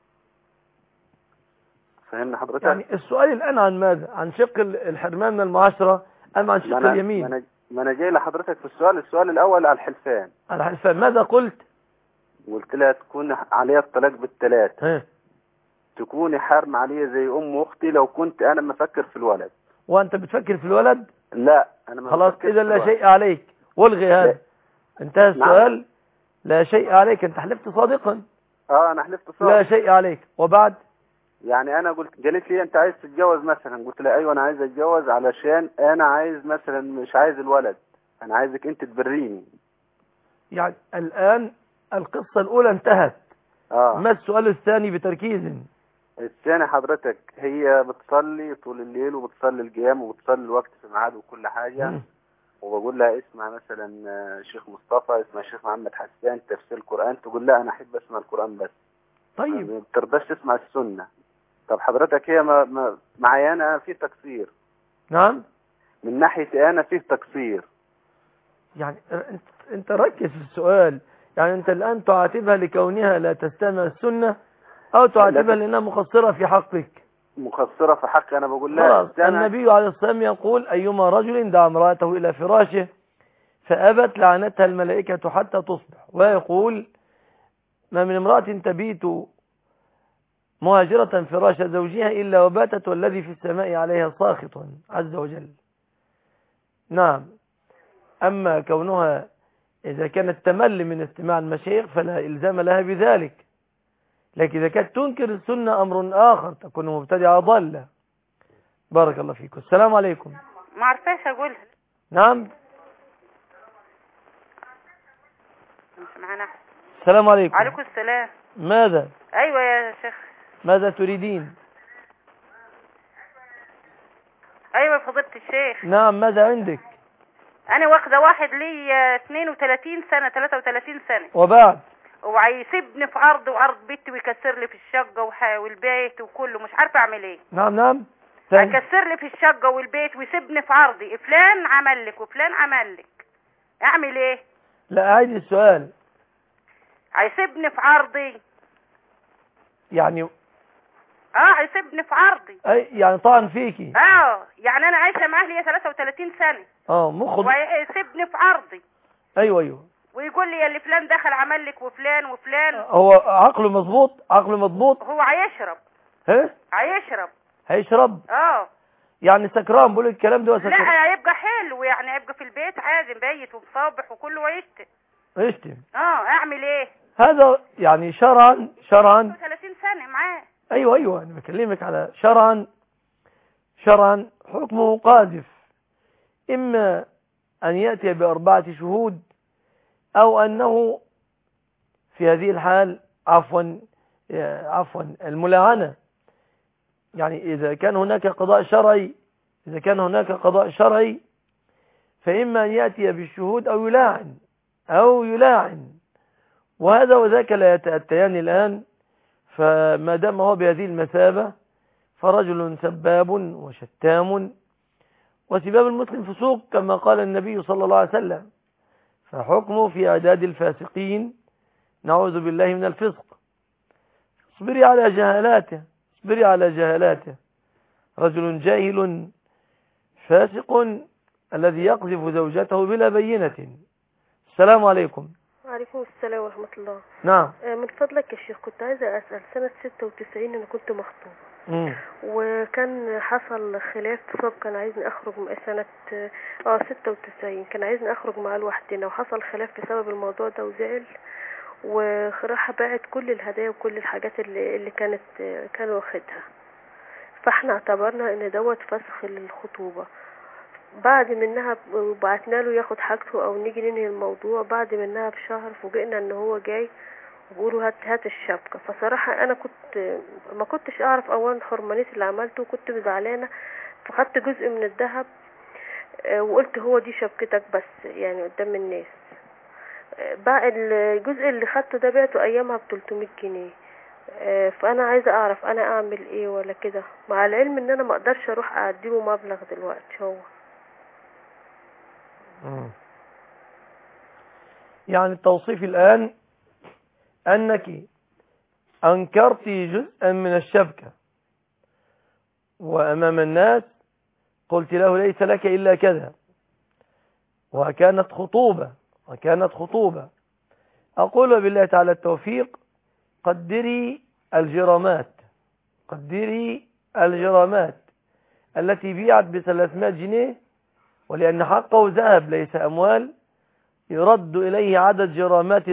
[SPEAKER 24] فهمنا حضرتك؟
[SPEAKER 3] يعني السؤال الآن عن ماذا؟ عن شق الحرمان من المعاشرة أم عن شق اليمين؟
[SPEAKER 24] ما أنا جاي لحضرتك في السؤال الأول على الحلفان.
[SPEAKER 3] على الحلفان ماذا قلت؟
[SPEAKER 24] قلت لها تكون عليها الطلاق بال3 تكوني حارم عليها زي أم أختي لو كنت أنا مفكر في الولد.
[SPEAKER 3] وأنت بتفكر في الولد؟
[SPEAKER 24] لا أنا ما
[SPEAKER 3] خلاص إذا لا شيء عليك، والغي هذا. انتهى السؤال. نعم. لا شيء عليك، أنت حلفت صادقا.
[SPEAKER 24] أنا حلفت صادقا.
[SPEAKER 3] لا شيء عليك. وبعد؟
[SPEAKER 24] يعني انا قالت لي انت عايز تتجوز مثلا، قلت لها ايوه انا عايز اتجوز علشان انا عايز مثلا مش عايز الولد، انا عايزك انت تبريني.
[SPEAKER 3] يعني الان القصة الاولى انتهت. ما السؤال الثاني بتركيز؟
[SPEAKER 24] الثاني حضرتك هي بتصلي طول الليل وبتصلي القيام وبتصلي الوقت في ميعاده وكل حاجة. وبقول لها اسمع مثلا شيخ مصطفى، اسمع شيخ محمد حسان تفسير القرآن، تقول لا انا احب اسمع القرآن بس.
[SPEAKER 3] طيب.
[SPEAKER 24] ما بترضاش تسمع السنة. طب حضرتك هي معايا انا في تقصير.
[SPEAKER 3] نعم.
[SPEAKER 24] من ناحيتي انا فيه تقصير.
[SPEAKER 3] يعني انت ركز في السؤال. يعني انت الان تعاتبها لكونها لا تستمع السنة او تعاتبها لانها مقصرة في حقك؟
[SPEAKER 24] مقصرة في حقي. انا بقول لها
[SPEAKER 3] خلاص. النبي عليه الصلاة والسلام يقول ايما رجل دعا امرأته الى فراشه فابت لعنتها الملائكة حتى تصبح. ويقول ما من امرأة تبيت مهاجرة فراش زوجها إلا وباتت والذي في السماء عليها ساخط عز وجل. نعم. أما كونها إذا كانت تمل من استماع المشايخ فلا إلزام لها بذلك، لكن إذا كانت تنكر السنة أمر آخر، تكون مبتدعة ضالة. بارك الله فيكم. السلام عليكم.
[SPEAKER 22] ما عرفاش أقولها.
[SPEAKER 3] نعم.
[SPEAKER 22] مش معانا.
[SPEAKER 3] السلام عليكم.
[SPEAKER 22] وعليكم السلام.
[SPEAKER 3] ماذا؟
[SPEAKER 22] أيوة يا شيخ.
[SPEAKER 3] ماذا تريدين؟
[SPEAKER 22] ايوه فضيلة الشيخ.
[SPEAKER 3] نعم. ماذا عندك؟
[SPEAKER 22] انا واخده واحد لي 32 سنة 33 سنة.
[SPEAKER 3] وبعد؟
[SPEAKER 22] وهيسيبني في عرض وعرض بيتي ويكسر لي في الشقة والبيت وكله، مش عارفة اعمل ايه.
[SPEAKER 3] نعم.
[SPEAKER 22] هيكسر لي في الشقة والبيت ويسيبني في عرضي، فلان عمل لك وفلان عمل لك، اعمل ايه؟
[SPEAKER 3] لا أعيد السؤال.
[SPEAKER 22] هيسيبني في عرضي
[SPEAKER 3] يعني
[SPEAKER 12] يسيبني في عرضي.
[SPEAKER 3] يعني طعن فيكي.
[SPEAKER 12] يعني انا عايشه معاه ليا 33 سنه. ويسيبني في عرضي.
[SPEAKER 3] ايوه
[SPEAKER 12] ويقول لي اللي فلان دخل عمل لك وفلان وفلان.
[SPEAKER 3] هو عقله مضبوط.
[SPEAKER 12] هو هيشرب.
[SPEAKER 3] هيشرب. يعني سكران بقول الكلام ده سكران.
[SPEAKER 12] لا هيبقى حلو، يعني هيبقى في البيت عادي مبيت ومصابح وكله ويشتم. اعمل ايه؟
[SPEAKER 3] هذا يعني شرعا
[SPEAKER 12] 30 سنه معاه.
[SPEAKER 3] ايوه انا بكلمك على شرعا حكمه قاذف، اما ان ياتي ب4 شهود او انه في هذه الحال عفوا الملاعنة. يعني إذا كان هناك قضاء شرعي فإما أن يأتي بالشهود أو يلاعن وهذا وذاك لا يتأتيان الآن. فما دام هو بهذه المثابة فرجل سباب وشتام، وسباب المسلم فسوق كما قال النبي صلى الله عليه وسلم، فحكمه في أعداد الفاسقين، نعوذ بالله من الفسق. اصبري على جهالاته رجل جاهل فاسق الذي يقذف زوجته بلا بينة. السلام عليكم.
[SPEAKER 13] وعليكم السلام ورحمة الله.
[SPEAKER 3] نعم.
[SPEAKER 13] من فضلك يا شيخ كنت عايزة أسأل، سنة 96 أنا كنت مخطوب وكان حصل خلاف بسبب كان عايزني أخرج سنة 96 كان عايزني أخرج مع لوحدنا، وحصل خلاف بسبب الموضوع ده وزعل وراح باعت كل الهدايا وكل الحاجات اللي كانوا واخدها. فاحنا اعتبرنا ان دوت فسخ للخطوبة. بعد منها بعتنا له ياخد حاجته او نيجي ننهي الموضوع. بعد منها بشهر فوجئنا ان هو جاي وبيقولوا هات الشبكة. فصراحة انا ما كنتش اعرف اولا حرمانية اللي عملته وكنت زعلانة، فخدت جزء من الذهب وقلت هو دي شبكتك بس يعني قدام الناس. بقى الجزء اللي خدته ده بعته ايامها ب300 جنيه. فانا عايزه اعرف انا اعمل ايه ولا كده، مع العلم ان انا ما اقدرش اروح اعديله مبلغ دلوقتي. هو
[SPEAKER 3] يعني التوصيف الان انك انكرتي جزءا من الشبكة وامام الناس قلت له ليس لك الا كذا، وكانت خطوبة. أقول بالله تعالى التوفيق، قدري الجرامات التي بيعت ب300 جنيه، ولأن حقه ذهب ليس أموال، يرد إليه عدد جرامات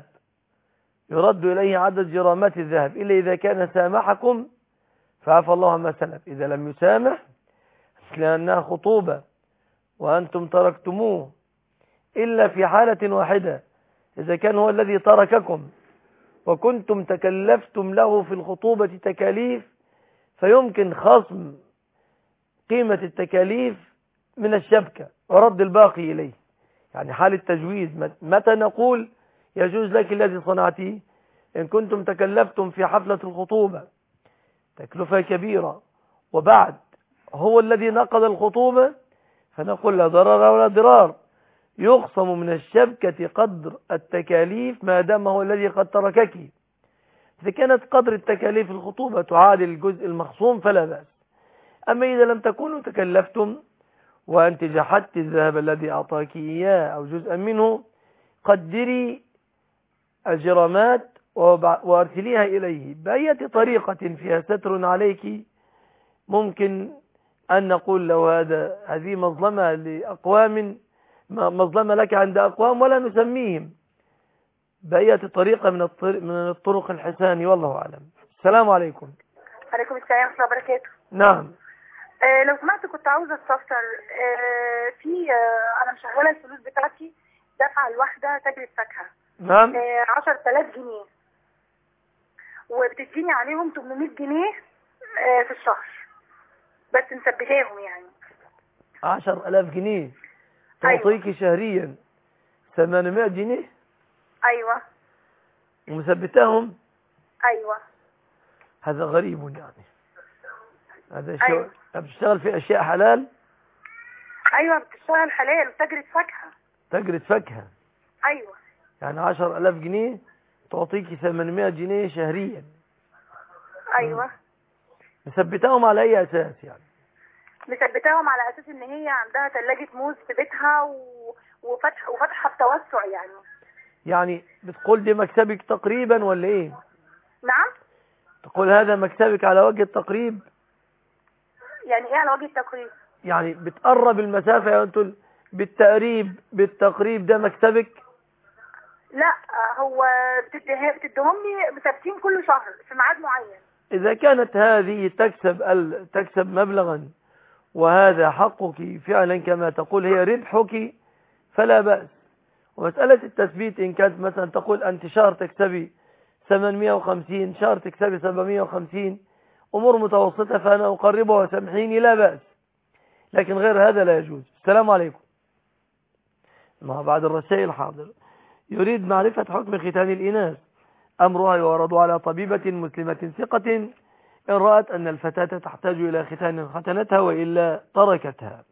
[SPEAKER 3] الذهب إلا إذا كان سامحكم فعفى الله عما سلف. إذا لم يسامح لأنها خطوبة وأنتم تركتموه إلا في حالة واحدة، إذا كان هو الذي ترككم وكنتم تكلفتم له في الخطوبة تكاليف فيمكن خصم قيمة التكاليف من الشبكة ورد الباقي إليه. يعني حال التجويز متى نقول يجوز لك الذي صنعتيه؟ إن كنتم تكلفتم في حفلة الخطوبة تكلفة كبيرة وبعد هو الذي نقض الخطوبة فنقول لا ضرر ولا ضرار، يخصم من الشبكة قدر التكاليف ما دام هو الذي قد تركك. إذا كانت قدر التكاليف الخطوبة تعادل الجزء المخصوم فلا بأس. أما إذا لم تكونوا تكلفتم وأنت جحدت الذهب الذي أعطاك إياه أو جزءا منه، قدري الجرامات وارسليها إليه بأية طريقة فيها ستر عليك. ممكن أن نقول له هذه مظلمة لأقوام، مظلمة لك عند أقوام ولا نسميهم، بأية طريقة من الطرق الحسان، والله أعلم. السلام عليكم.
[SPEAKER 11] عليكم السلام ورحمة الله وبركاته.
[SPEAKER 3] نعم.
[SPEAKER 11] لو سمحت كنت عاوزة استفسر أنا مشغلة الفلوس بتاعتي دفعة الواحدة تجربة فاكهة.
[SPEAKER 3] نعم.
[SPEAKER 11] 10,000 جنيه وبتديني عليهم 800 جنيه في الشهر، بس مثبتاهم يعني
[SPEAKER 3] 10,000 جنيه تعطيك أيوة. شهريا 800 جنيه.
[SPEAKER 11] أيوة.
[SPEAKER 3] ومثبتاهم.
[SPEAKER 11] أيوة.
[SPEAKER 3] هذا غريب يعني. هذا شيء.
[SPEAKER 11] أيوة.
[SPEAKER 3] بتشتغل في أشياء حلال.
[SPEAKER 11] أيوة بتشتغل حلال وتجرة فاكهة.
[SPEAKER 3] تجرة فاكهة.
[SPEAKER 11] أيوة.
[SPEAKER 3] يعني 10,000 جنيه تعطيك 800 جنيه شهريا.
[SPEAKER 11] ايوه.
[SPEAKER 3] مثبتاهم على اي اساس يعني؟
[SPEAKER 11] مثبتاهم على اساس ان هي عندها ثلاجة موز في بيتها وفتحة بتوسع يعني.
[SPEAKER 3] يعني بتقول دي مكسبك تقريبا ولا ايه؟
[SPEAKER 11] نعم.
[SPEAKER 3] تقول هذا مكسبك على وجه التقريب؟
[SPEAKER 11] يعني ايه على وجه التقريب؟ يعني
[SPEAKER 3] بتقرب المسافة، يعني تقول بالتقريب ده مكسبك؟
[SPEAKER 11] لا، هو بتديهم لي ثابتين كل شهر في ميعاد معين.
[SPEAKER 3] إذا كانت هذه تكسب مبلغا وهذا حقك فعلا كما تقول هي ربحك فلا بأس. ومسألة التثبيت إن كانت مثلا تقول أنت شهر تكسبي 850 شهر تكسبي 750 أمور متوسطة فأنا أقربها وسامحيني لا بأس، لكن غير هذا لا يجوز. السلام عليكم. ما بعد الرسائل حاضر. يريد معرفة حكم ختان الإناث، أمرها يورد على طبيبة مسلمة ثقة إن رأت أن الفتاة تحتاج إلى ختان ختنتها وإلا تركتها.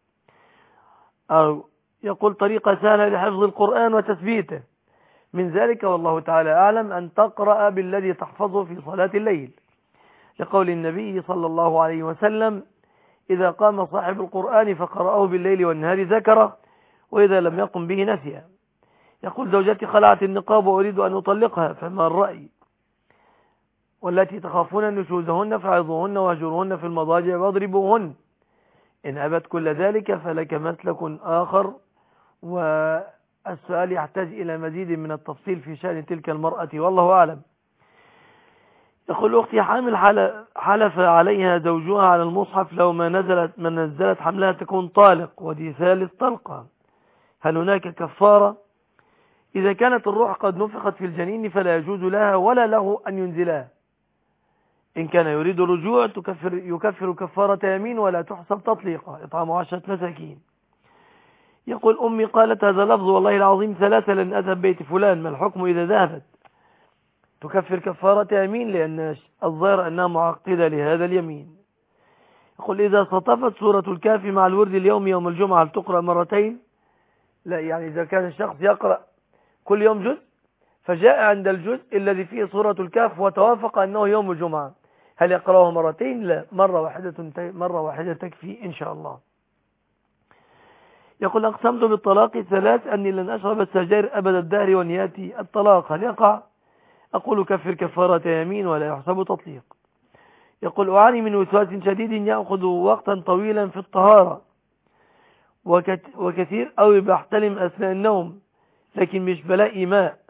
[SPEAKER 3] أو يقول طريقة سهلة لحفظ القرآن وتثبيته، من ذلك والله تعالى أعلم أن تقرأ بالذي تحفظه في صلاة الليل، لقول النبي صلى الله عليه وسلم إذا قام صاحب القرآن فقرأه بالليل والنهار ذكره، وإذا لم يقم به نسيه. يقول زوجتي خلعت النقاب وأريد أن أطلقها، فما الرأي؟ والتي تخافون نشوزهن فعظوهن واهجروهن في المضاجع واضربوهن، إن أبت كل ذلك فلك مسلك آخر. والسؤال يحتاج إلى مزيد من التفصيل في شأن تلك المرأة والله أعلم. يقول أختي حامل حلف عليها زوجها على المصحف لو ما نزلت حملها تكون طالق، ودي ثالث طلقة، هل هناك كفارة؟ إذا كانت الروح قد نفخت في الجنين فلا يجوز لها ولا له أن ينزلها. إن كان يريد الرجوع يكفر كفارة يمين ولا تحسب تطليقة، إطعام 10 مساكين. يقول أمي قالت هذا لفظ والله العظيم 3 لن أذهب بيت فلان، ما الحكم إذا ذهبت؟ تكفر كفارة يمين لأن الظاهر أنها معقدة لهذا اليمين. يقول إذا صطفت سورة الكهف مع الورد اليوم يوم الجمعة هل تقرأ مرتين؟ لا، يعني إذا كان الشخص يقرأ كل يوم جزء فجاء عند الجزء الذي فيه سورة الكهف وتوافق أنه يوم الجمعة هل يقرأه مرتين؟ لا، مرة واحدة تكفي إن شاء الله. يقول أقسمت بالطلاق 3 أني لن أشرب السجاير أبد الدهر ونياتي الطلاق، هل يقع؟ أقول كفر كفارة يمين ولا يحسب تطليق. يقول أعاني من وسواس شديد يأخذ وقتا طويلا في الطهارة وكثير أو بحتلم أثناء النوم، لكن مش بلاقي ماء،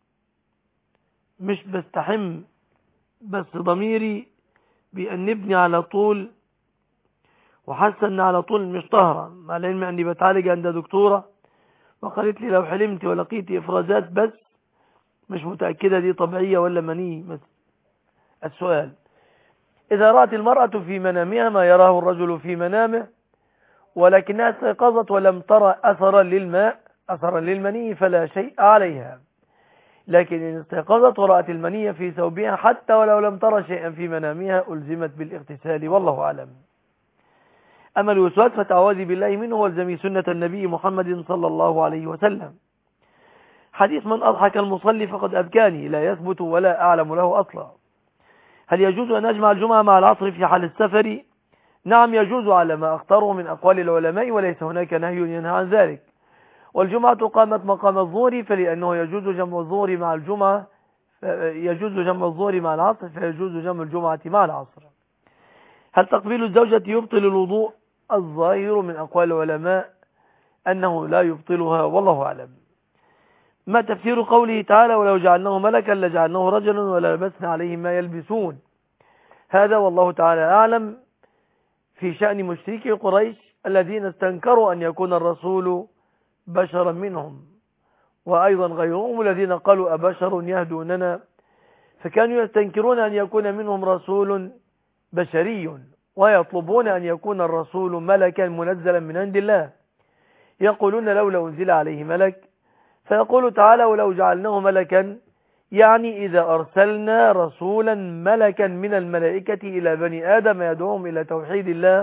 [SPEAKER 3] مش بستحم، بس ضميري بيأنبني على طول وحاسة أن على طول مش طهرة، مع العلم أني بتعالج عند دكتورة وقالت لي لو حلمت ولقيت إفرازات بس مش متأكدة دي طبيعية ولا مني. السؤال إذا رأت المرأة في منامها ما يراه الرجل في منامه ولكنها استيقظت ولم ترى أثرا للماء أثرا للمني فلا شيء عليها، لكن إن استيقظت ورأت المني في ثوبها حتى ولو لم ترى شيئا في منامها ألزمت بالاغتسال والله أعلم. أما الوسواس فتعوذي بالله منه والزمي سنة النبي محمد صلى الله عليه وسلم. حديث من أضحك المصلي فقد أبكاني لا يثبت ولا أعلم له أصلا. هل يجوز أن أجمع الجمعة مع العصر في حال السفر؟ نعم يجوز على ما أختاره من أقوال العلماء وليس هناك نهي ينهى عن ذلك. والجمعة قامت مقام الظهر فلأنه يجوز جمع الظهر مع الجمعة يجوز جمع الظهر مع العصر فيجوز جمع الجمعة مع العصر. هل تقبيل الزوجة يبطل الوضوء؟ الظاهر من أقوال العلماء أنه لا يبطلها والله أعلم. ما تفسير قوله تعالى ولو جعلناه ملكا لجعلناه رجلا وللبسنا عليهم ما يلبسون؟ هذا والله تعالى أعلم في شأن مشركي قريش الذين استنكروا أن يكون الرسول بشرا منهم، وأيضا غيرهم الذين قالوا أبشر يهدوننا، فكانوا يستنكرون أن يكون منهم رسول بشري ويطلبون أن يكون الرسول ملكا منزلا من عند الله، يقولون لولا أنزل عليه ملك، فيقول تعالى ولو جعلناه ملكا يعني إذا أرسلنا رسولا ملكا من الملائكة إلى بني آدم يدعوهم إلى توحيد الله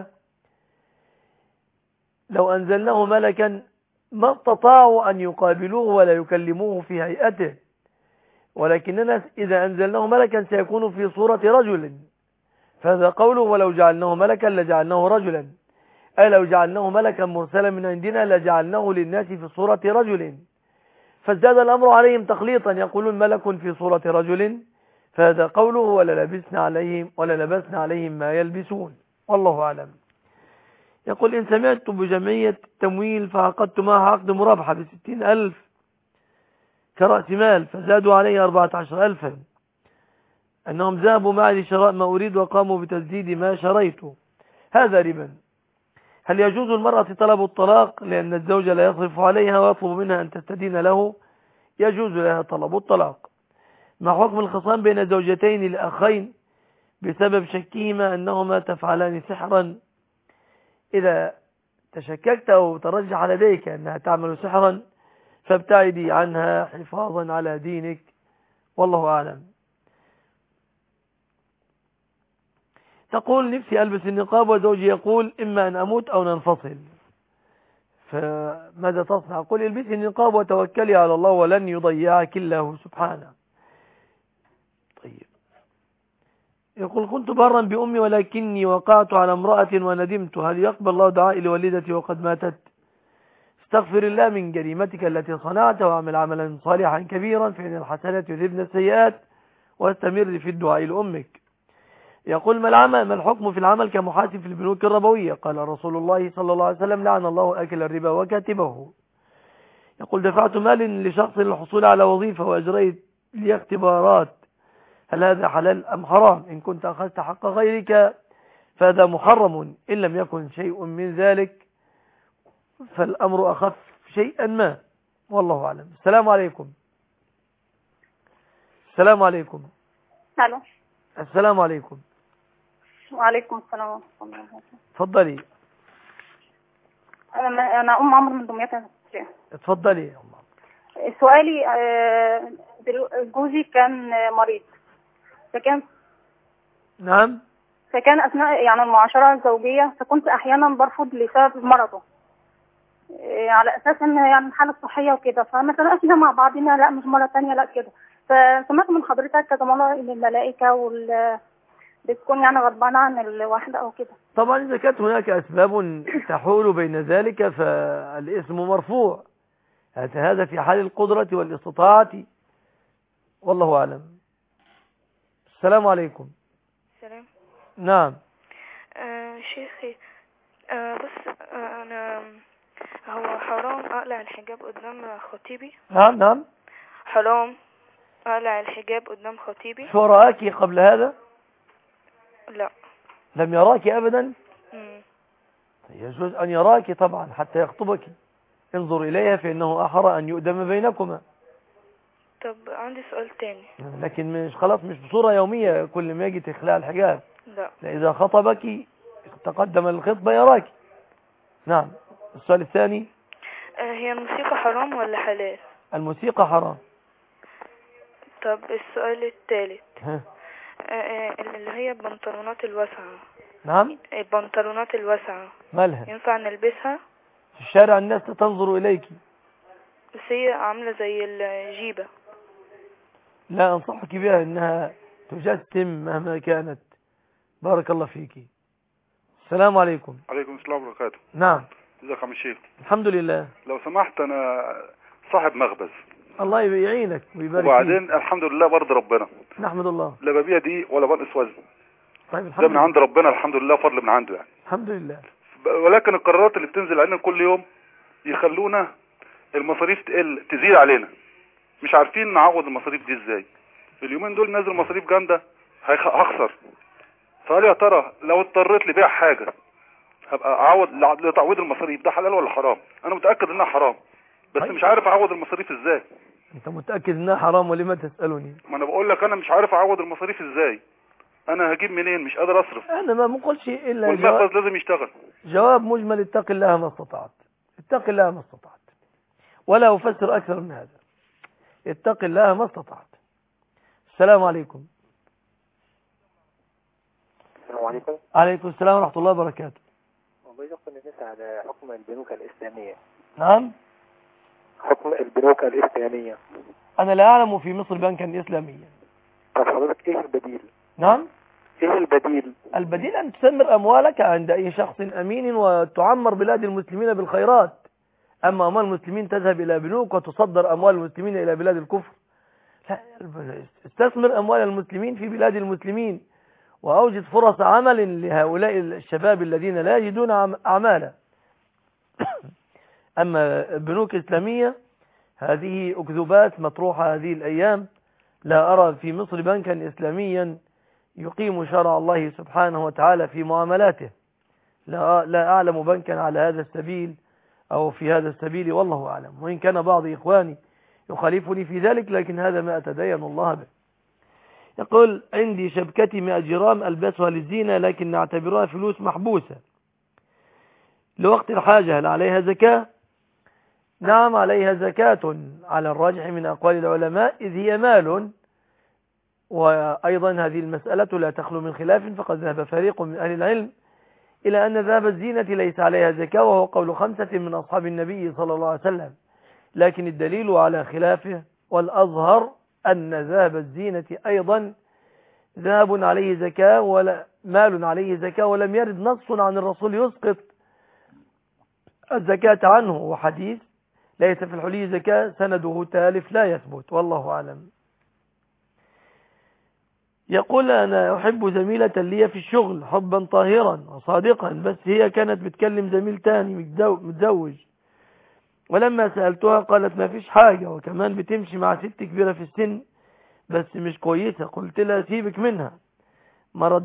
[SPEAKER 3] لو أنزلناه ملكا ما استطاعوا أن يقابلوه ولا يكلموه في هيئته، ولكننا إذا أنزلناه ملكا سيكون في صورة رجل فهذا قوله ولو جعلناه ملكا لجعلناه رجلا، أي لو جعلناه ملكا مرسلا من عندنا لجعلناه للناس في صورة رجل، فازداد الأمر عليهم تخليطا يقولون ملك في صورة رجل، فهذا قوله ولا لبسنا عليهم ما يلبسون. والله أعلم. يقول إن سمعت بجمعية تمويل فعقدت معها عقد مرابحة ب60,000 كرأس مال فزادوا علي 14,000، أنهم ذهبوا معي لشراء ما أريد وقاموا بتسديد ما شريته، هذا ربا. هل يجوز المرأة طلب الطلاق لأن الزوج لا يصرف عليها ويطلب منها أن تستدين له؟ يجوز لها طلب الطلاق. مع حكم الخصام بين زوجتين لأخين بسبب شكهما أنهما تفعلان سحرا، إذا تشككت أو ترجح لديك أنها تعمل سحرا فابتعدي عنها حفاظا على دينك، والله أعلم. تقول نفسي ألبس النقاب وزوجي يقول إما أن أموت أو ننفصل، فماذا تصنع؟ قل البسي النقاب وتوكلي على الله ولن يضيعك الله سبحانه. طيب، يقول كنت برا بأمي ولكني وقعت على امرأة وندمت، هل يقبل الله دعائي لوالدتي وقد ماتت؟ استغفر الله من جريمتك التي صنعت واعمل عملا صالحا كبيرا فإن الحسنات يذهبن السيئات واستمر في الدعاء لأمك. يقول ما الحكم في العمل كمحاسب في البنوك الربوية؟ قال رسول الله صلى الله عليه وسلم لعن الله أكل الربا وكاتبه. يقول دفعت مال لشخص للحصول على وظيفة وأجريت لي اختبارات، هل هذا حلال أم حرام؟ إن كنت أخذت حق غيرك فهذا محرم، إن لم يكن شيء من ذلك فالأمر أخف شيئا ما، والله أعلم. السلام عليكم. السلام عليكم.
[SPEAKER 11] الو.
[SPEAKER 3] السلام عليكم.
[SPEAKER 11] وعليكم السلام ورحمة الله وبركاته.
[SPEAKER 3] اتفضلي.
[SPEAKER 11] أنا أم عمرو من دمياط.
[SPEAKER 3] اتفضلي يا أم.
[SPEAKER 11] سؤالي جوزي كان مريض، فكان أثناء يعني المعاشرة الزوجية فكنت أحيانا برفض لسبب مرضه، على أساس إن يعني الحالة الصحية وكده، فما تناقشنا مع بعضنا لا مش مرة تانية لا كده. فسمعت من حضرتك كذا مرة إن الملائكة بتكون يعني غضبانة عن الواحدة أو كده.
[SPEAKER 3] طبعا إذا كانت هناك أسباب تحول بين ذلك فالاسم مرفوع، هذا في حال القدرة والاستطاعة، والله أعلم. السلام عليكم.
[SPEAKER 14] السلام.
[SPEAKER 3] نعم.
[SPEAKER 14] شيخي بس أنا هو حرام أقلع الحجاب قدام خطيبي؟
[SPEAKER 3] نعم.
[SPEAKER 14] حرام أقلع الحجاب قدام خطيبي؟
[SPEAKER 3] شو رأيك قبل هذا؟
[SPEAKER 14] لا.
[SPEAKER 3] لم يراك أبدا؟ يجوز أن يراك طبعا حتى يخطبك، انظر إليها فإنه أحرى أن يؤدم بينكما.
[SPEAKER 14] طب عندي سؤال تاني.
[SPEAKER 3] لكن مش خلاص مش بصورة يومية كل ما يجي تخلع الحجاب.
[SPEAKER 14] لا.
[SPEAKER 3] إذا خطبك تقدم الخطبة يراك. نعم. السؤال الثاني.
[SPEAKER 14] هي الموسيقى حرام ولا حلال؟
[SPEAKER 3] الموسيقى حرام.
[SPEAKER 14] طب السؤال الثالث. اللي هي البنطلونات الواسعة.
[SPEAKER 3] نعم.
[SPEAKER 14] البنطلونات الواسعة
[SPEAKER 3] مالها؟
[SPEAKER 14] ينفع نلبسها؟
[SPEAKER 3] في الشارع الناس تنظر إليك.
[SPEAKER 14] بس هي عاملة زي الجيبة.
[SPEAKER 3] لا أنصحك بها إنها تجسم مهما كانت. بارك الله فيك. السلام عليكم.
[SPEAKER 16] عليكم السلام وبركاته.
[SPEAKER 3] نعم.
[SPEAKER 16] ازيك يا عم الشيخ؟
[SPEAKER 3] الحمد لله.
[SPEAKER 16] لو سمحت أنا صاحب مخبز.
[SPEAKER 3] الله يعينك ويبارك فيك.
[SPEAKER 16] وبعدين الحمد لله برضه ربنا.
[SPEAKER 3] نحمد الله.
[SPEAKER 16] لا ببيع دقيق ولا بنقص وزن.
[SPEAKER 3] طيب الحمد
[SPEAKER 16] لله. ده من عند ربنا الحمد لله، فضل من عنده يعني.
[SPEAKER 3] الحمد لله.
[SPEAKER 16] ولكن القرارات اللي بتنزل علينا كل يوم يخلونا المصاريف تزيد علينا، مش عارفين نعوض المصاريف دي ازاي. اليومين دول نازل مصاريف جامده هخسر. فهل يا ترى لو اضطريت لبيع حاجه هبقى اعوض لتعويض المصاريف ده حلال ولا حرام؟ انا متاكد انها حرام بس مش عارف اعوض المصاريف ازاي.
[SPEAKER 3] انت متاكد انها حرام ولما تسالني؟
[SPEAKER 16] ما انا بقول لك انا مش عارف اعوض المصاريف ازاي، انا هجيب منين؟ مش قادر اصرف.
[SPEAKER 3] انا ما بقولش الا
[SPEAKER 16] والمخبز لازم يشتغل.
[SPEAKER 3] جواب مجمل اتق الله ما استطعت. اتق الله ما استطعت، ولا افسر اكثر من هذا. اتق الله ما استطعت. السلام عليكم.
[SPEAKER 17] السلام عليكم.
[SPEAKER 3] عليكم السلام ورحمة الله وبركاته.
[SPEAKER 17] والله يقصد نسأل على حكم البنوك الإسلامية.
[SPEAKER 3] نعم.
[SPEAKER 17] حكم البنوك الإسلامية.
[SPEAKER 3] أنا لا أعلم في مصر بنكا إسلاميا.
[SPEAKER 17] طب حضرتك إيه البديل؟
[SPEAKER 3] نعم.
[SPEAKER 24] ايه البديل؟
[SPEAKER 3] البديل أن تسمر أموالك عند أي شخص أمين وتعمر بلاد المسلمين بالخيرات. أما أموال المسلمين تذهب إلى بنوك وتصدر أموال المسلمين إلى بلاد الكفر. لا، استثمر أموال المسلمين في بلاد المسلمين وأوجد فرص عمل لهؤلاء الشباب الذين لا يجدون أعمالا. أما بنوك إسلامية هذه أكذوبات مطروحة هذه الأيام. لا أرى في مصر بنكا إسلاميا يقيم شرع الله سبحانه وتعالى في معاملاته. لا أعلم بنكا على هذا السبيل أو في هذا السبيل، والله أعلم، وإن كان بعض إخواني يخالفني في ذلك، لكن هذا ما أتدين الله به. يقول: عندي شبكتي 100 جرام ألبسها للزينة لكن نعتبرها فلوس محبوسة لوقت الحاجة، هل عليها زكاة؟ نعم عليها زكاة على الراجح من أقوال العلماء، إذ هي مال. وأيضا هذه المسألة لا تخلو من خلاف، فقد ذهب فريق من أهل العلم إلى أن ذهب الزينة ليس عليها زكاة، وهو قول 5 من أصحاب النبي صلى الله عليه وسلم، لكن الدليل على خلافه، والأظهر أن ذهب الزينة أيضا ذهب عليه زكاة ولا مال عليه زكاة، ولم يرد نص عن الرسول يسقط الزكاة عنه، وحديث ليس في الحلي زكاة سنده تالف لا يثبت، والله أعلم. يقول: أنا أحب زميلة لي في الشغل حبا طاهرا وصادقا، بس هي كانت بتكلم زميل تاني متزوج، ولما سألتها قالت ما فيش حاجة، وكمان بتمشي مع ست كبيرة في السن بس مش كويسة. قلت لها سيبك منها، ما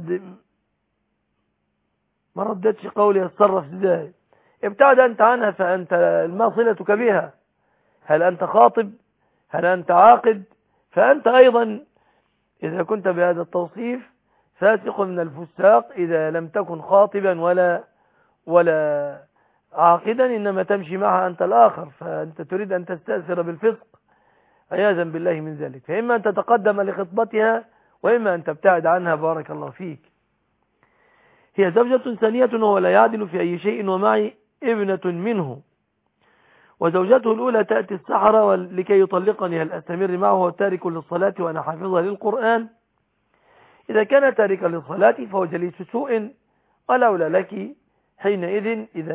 [SPEAKER 3] ردتش قولي اتصرف ازاي. ابتعد أنت عنها، فأنت ما صلتك بها؟ هل أنت خاطب؟ هل أنت عاقد؟ فأنت أيضا إذا كنت بهذا التوصيف فاسق من الفساق، إذا لم تكن خاطبا ولا عاقدا، إنما تمشي معها أنت الآخر، فأنت تريد أن تستأثر بالفسق عياذا بالله من ذلك. فإما أن تتقدم لخطبتها وإما أن تبتعد عنها، بارك الله فيك. هي زوجة ثانية وهو لا يعدل في أي شيء، ومعي ابنة منه، وزوجته الأولى تأتي السحرة لكي يطلقني، هل أستمر معه وهو تارك للصلاة وأنا حافظها للقرآن؟ إذا كان تاركا للصلاة فهو جليس سوء، ولولا لك حينئذ إذا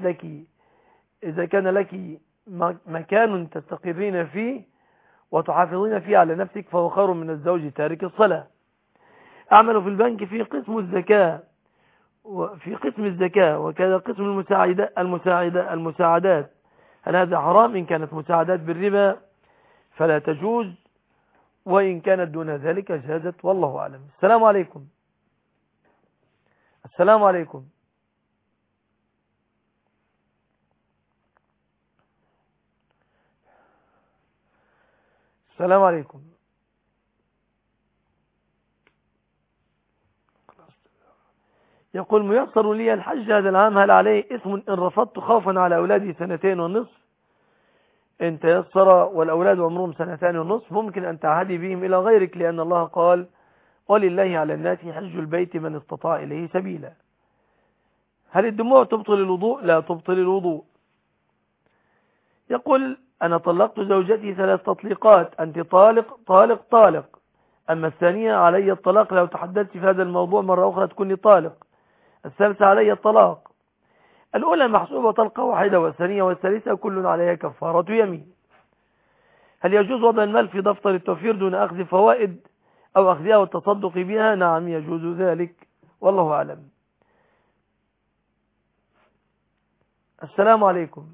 [SPEAKER 3] كان لك مكان تستقرين فيه وتحافظين فيه على نفسك فهو خير من الزوج تارك الصلاة. أعمل في البنك في قسم الزكاة وكذا قسم المساعدات، هل هذا حرام؟ إن كانت مساعدات بالربا فلا تجوز، وإن كانت دون ذلك جازت، والله أعلم. السلام عليكم. السلام عليكم. السلام عليكم. يقول: ميسر لي الحج هذا العام، هل عليه اسم إن رفضت خوفا على أولادي 2.5 سنين؟ إن تيسر والأولاد عمرهم 2.5 سنين ممكن أن تعهدي بهم إلى غيرك، لأن الله قال: ولله على الناس حج البيت من استطاع إليه سبيلا. هل الدموع تبطل الوضوء؟ لا تبطل الوضوء. يقول: أنا طلقت زوجتي 3 تطليقات، أنت طالق، أما الثانية علي الطلاق، لو تحدثت في هذا الموضوع مرة أخرى تكوني طالق. الثالثة علي الطلاق. الأولى محسوبة طلقة واحدة، والثانية والثالثة كل عليها كفارة يمين. هل يجوز وضع المال في دفتر التوفير دون أخذ فوائد أو أخذها والتصدق بها؟ نعم يجوز ذلك، والله أعلم. السلام عليكم.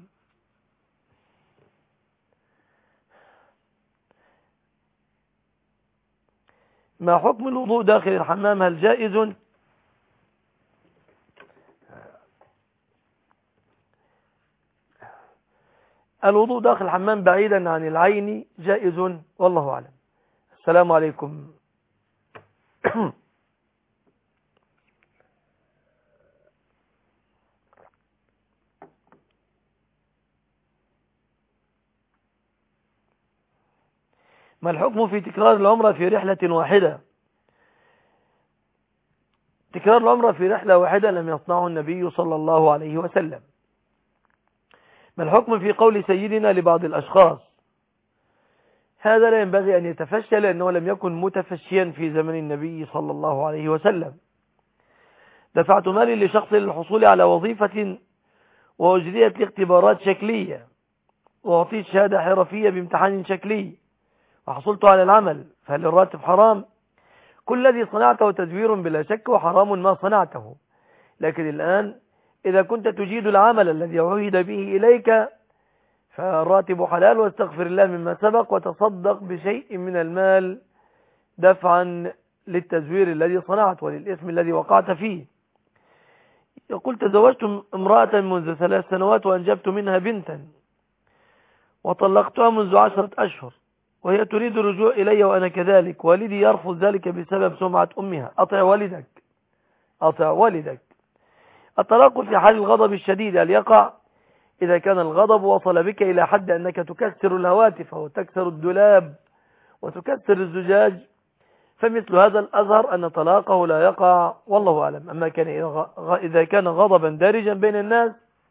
[SPEAKER 3] ما حكم الوضوء داخل الحمام؟ هل جائز؟ الوضوء داخل الحمام بعيدا عن العين جائز، والله أعلم. السلام عليكم. ما الحكم في تكرار العمرة في رحلة واحدة؟ تكرار العمرة في رحلة واحدة لم يصنعه النبي صلى الله عليه وسلم. ما الحكم في قول سيدنا لبعض الأشخاص: هذا لا ينبغي أن يتفشى لأنه لم يكن متفشيا في زمن النبي صلى الله عليه وسلم. دفعت مالي لشخص للحصول على وظيفة وأجريت لي اختبارات شكلية وأعطيت شهادة حرفية بامتحان شكلي وحصلت على العمل، فهل الراتب حرام؟ كل الذي صنعته تزوير بلا شك وحرام ما صنعته، لكن الآن إذا كنت تجيد العمل الذي عهد به إليك فالراتب حلال، واستغفر الله مما سبق وتصدق بشيء من المال دفعا للتزوير الذي صنعت وللإثم الذي وقعت فيه. يقول تزوجت امرأة منذ 3 سنوات وأنجبت منها بنتا وطلقتها منذ 10 أشهر وهي تريد الرجوع إلي وأنا كذلك، والدي يرفض ذلك بسبب سمعة أمها. أطع والدك. الطلاق في حال الغضب الشديد هل يقع؟ إذا كان الغضب وصل بك إلى حد أنك تكسر الهواتف وتكسر الدولاب وتكسر الزجاج فمثل هذا الأظهر أن طلاقه لا يقع والله أعلم. أما إذا كان غضبا دارجا بين الناس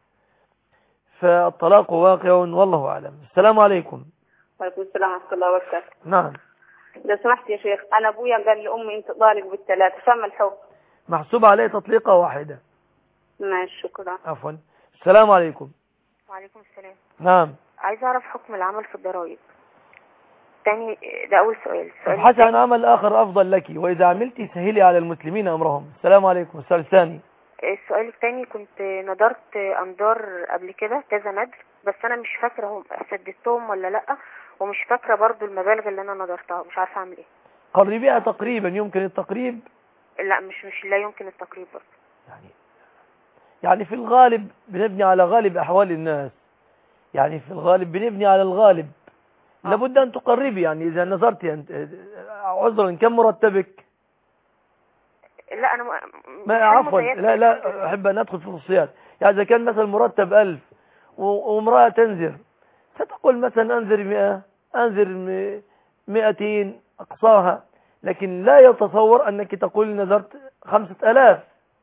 [SPEAKER 3] فالطلاق واقع والله أعلم. السلام عليكم.
[SPEAKER 15] وعليكم السلام ورحمة الله وبركاته.
[SPEAKER 3] نعم.
[SPEAKER 15] لو سمحت يا شيخ، أنا أبويا قال لأمي أنت طالق بالثلاثة، فما الحكم؟
[SPEAKER 3] محسوب عليه تطليقة واحدة.
[SPEAKER 15] ماشي شكرا.
[SPEAKER 3] عفوا. السلام عليكم.
[SPEAKER 18] وعليكم السلام.
[SPEAKER 3] نعم.
[SPEAKER 18] عايز أعرف حكم العمل في الضرائب. تاني ده أول سؤال.
[SPEAKER 3] ابحثي عن عمل آخر أفضل لك، وإذا عملتي سهلي على المسلمين أمرهم. السلام عليكم. السؤال الثاني.
[SPEAKER 18] السؤال الثاني، كنت نظرت أنظار قبل كده كذا ندر، بس أنا مش فاكرة هم سددتهم ولا لأ، ومش فاكرة برضو المبالغ اللي أنا نظرتها، مش عارفة أعمل إيه.
[SPEAKER 3] قربيها تقريبا. يمكن التقريب؟
[SPEAKER 18] لا مش لا يمكن التقريب برضو.
[SPEAKER 3] يعني في الغالب بنبني على غالب أحوال الناس، يعني في الغالب بنبني على الغالب. لابد أن تقربي. يعني إذا نظرتي عذرا كم مرتبك؟
[SPEAKER 18] لا أنا
[SPEAKER 3] ما عفوا لا أحب أن أدخل في الخصوصيات. يعني إذا كان مثلا مرتب 1000 وامرأة تنذر ستقول مثلا أنذر 100 أنذر 200 أقصاها، لكن لا يتصور أنك تقول نذرت 5000.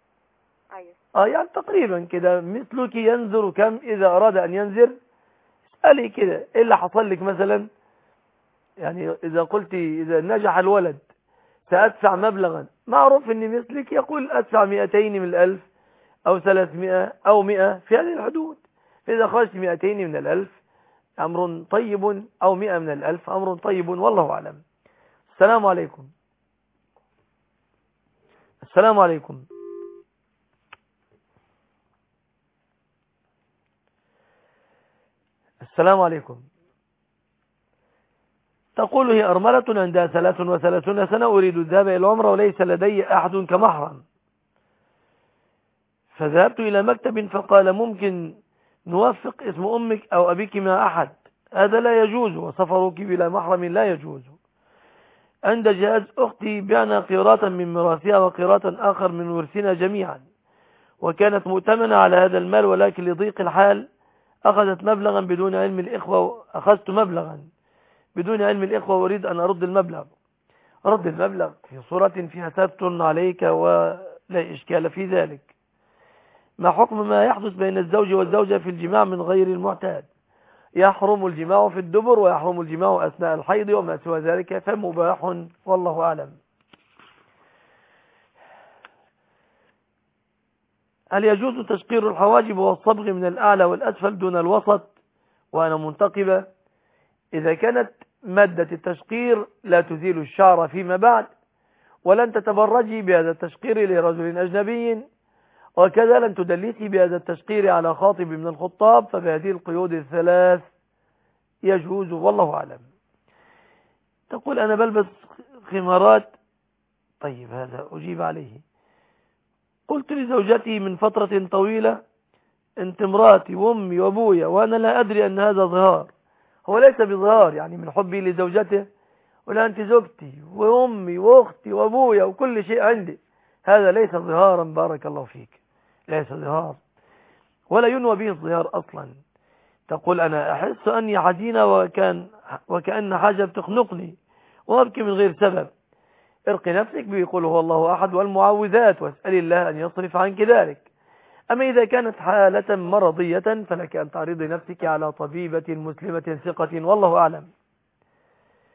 [SPEAKER 18] أيوة.
[SPEAKER 3] يعني تقريبا كده مثلك ينذر كم إذا أراد أن ينذر. اسألي كده إيه اللي حصل لك مثلا. يعني إذا قلت إذا نجح الولد سأدفع مبلغا، معروف أن مثلك يقول أدفع 200 من 1000 أو 300 أو 100 في هذه الحدود. إذا خرجت 200 من 1000 أمر طيب، أو 100 من 1000 أمر طيب والله أعلم. السلام عليكم. السلام عليكم. السلام عليكم. تقول هي أرملة عندها 33 سنة أريد الذهاب إلى العمرة وليس لدي أحد كمحرم، فذهبت إلى مكتب فقال ممكن نوفق اسم أمك أو أبيك مع أحد. هذا لا يجوز، وسفرك بلا محرم لا يجوز. عند جهاز أختي بعنا قيراطا من ميراثها وقيراطا آخر من ورثنا جميعا، وكانت مؤتمنة على هذا المال، ولكن لضيق الحال أخذت مبلغا بدون علم الإخوة. أخذت مبلغا بدون علم الإخوة وأريد أن أرد المبلغ. رد المبلغ في صورة فيها ستر عليك ولا إشكال في ذلك. ما حكم ما يحدث بين الزوج والزوجة في الجماع من غير المعتاد؟ يحرم الجماع في الدبر ويحرم الجماع أثناء الحيض، وما سوى ذلك فمباح والله أعلم. هل يجوز تشقير الحواجب والصبغ من الأعلى والأسفل دون الوسط وأنا منتقبة؟ إذا كانت مادة التشقير لا تزيل الشعر فيما بعد، ولن تتبرجي بهذا التشقير لرجل أجنبي، وكذا لن تدلسي بهذا التشقير على خاطب من الخطاب، فبهذه القيود الثلاث يجوز والله أعلم. تقول أنا بلبس خمارات. طيب هذا أجيب عليه. قلت لزوجتي من فترة طويلة أنت امراتي وأمي وأبويا، وأنا لا أدري أن هذا ظهار. هو ليس بظهار يعني من حبي لزوجته، ولا أنت زوجتي وأمي وأختي وأبويا وكل شيء عندي، هذا ليس ظهارا بارك الله فيك، ليس ظهار ولا ينوى به الظهار أصلا. تقول أنا أحس أني حزينة وكأن حاجة بتخنقني وأبكي من غير سبب. ارقي نفسك بيقول هو الله أحد والمعوذات واسأل الله أن يصرف عنك ذلك. أما إذا كانت حالة مرضية فلك أن تعرضي نفسك على طبيبة مسلمة ثقة والله أعلم.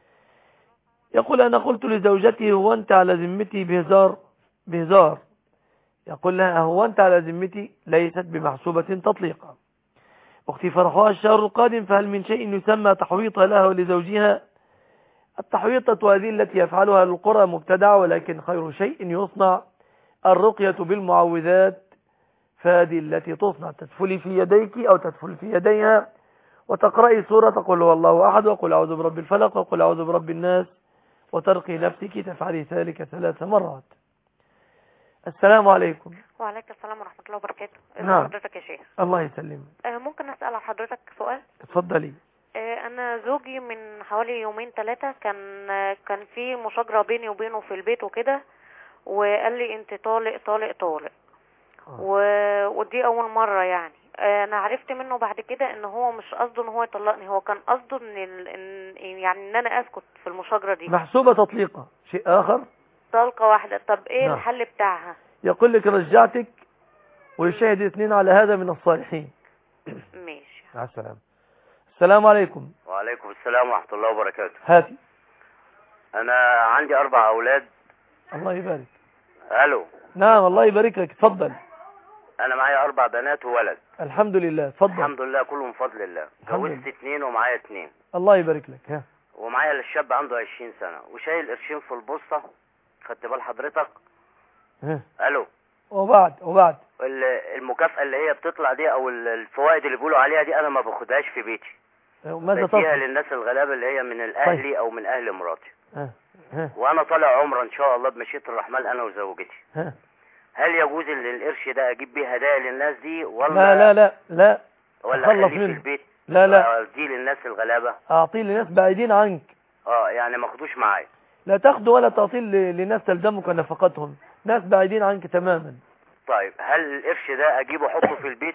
[SPEAKER 3] يقول أنا قلت لزوجتي هو أنت على ذمتي بهزار يقول لها هو أنت على ذمتي ليست بمحسوبة تطليقا. أختي فرحها الشهر القادم، فهل من شيء يسمى تحويطها لها ولزوجها؟ التحويطة هذه التي يفعلها للقرى مبتدعة، ولكن خير شيء يصنع الرقية بالمعوذات، فهذه التي تصنع تدفلي في يديك أو تدفل في يديها وتقرأي سورة قل هو الله أحد وقل أعوذ برب الفلق وقل أعوذ برب الناس وترقي نفسك، تفعلي ذلك 3 مرات. السلام عليكم.
[SPEAKER 18] وعليكم السلام ورحمة الله وبركاته.
[SPEAKER 3] نعم.
[SPEAKER 18] حضرتك يا شيخ.
[SPEAKER 3] الله يسلمك.
[SPEAKER 18] ممكن أسأل على حضرتك سؤال؟
[SPEAKER 3] اتفضلي.
[SPEAKER 18] أنا زوجي من حوالي 2-3 كان في مشاجرة بيني وبينه في البيت وكده، وقال لي أنت طالق طالق طالق. ودي أول مرة يعني. أنا عرفت منه بعد كده إن هو مش قصده إن هو يطلقني، هو كان قصده إن أنا أسكت في المشاجرة دي.
[SPEAKER 3] محسوبة تطليقة شيء آخر.
[SPEAKER 18] طلقة واحدة. طب إيه
[SPEAKER 3] نعم.
[SPEAKER 18] الحل بتاعها؟
[SPEAKER 3] يقول لك رجعتك ويشاهد 2 على هذا من الصالحين.
[SPEAKER 18] ماشي.
[SPEAKER 3] مع السلامة. السلام عليكم.
[SPEAKER 2] وعليكم السلام ورحمة الله وبركاته.
[SPEAKER 3] هاتي.
[SPEAKER 2] أنا عندي 4 أولاد.
[SPEAKER 3] الله يبارك.
[SPEAKER 2] ألو.
[SPEAKER 3] نعم الله يبارك لك، اتفضل.
[SPEAKER 2] أنا معايا 4 بنات وولد.
[SPEAKER 3] الحمد لله، اتفضل.
[SPEAKER 2] الحمد لله كله من فضل الله. جوزت 2 ومعايا 2.
[SPEAKER 3] الله يبارك لك. ها.
[SPEAKER 2] ومعايا الشاب عنده 20 سنة وشايل قرشين في البوسطة. خدت بال حضرتك؟
[SPEAKER 3] ها.
[SPEAKER 2] ألو.
[SPEAKER 3] وبعد
[SPEAKER 2] المكافأة اللي هي بتطلع دي أو الفوائد اللي بيقولوا عليها دي أنا ما باخدهاش في بيتي.
[SPEAKER 3] ماذا
[SPEAKER 2] بديها للناس الغلابة اللي هي من الأهلي
[SPEAKER 3] طيب.
[SPEAKER 2] أو من أهل مراتي. وأنا طالع عمرة إن شاء الله بمشيئة الرحمن أنا وزوجتي. هل يجوز ان القرش ده اجيب بيه هدايا للناس دي ولا
[SPEAKER 3] لا
[SPEAKER 2] ولا اخليه في البيت؟
[SPEAKER 3] لا
[SPEAKER 2] اديه للناس الغلابه،
[SPEAKER 3] اعطيه لناس بعيدين عنك.
[SPEAKER 2] يعني ما اخدوش معايا.
[SPEAKER 3] لا تاخده ولا تعطيه لناس تلزمك نفقتهم، ناس بعيدين عنك تماما.
[SPEAKER 2] طيب هل القرش ده اجيبه احطه في البيت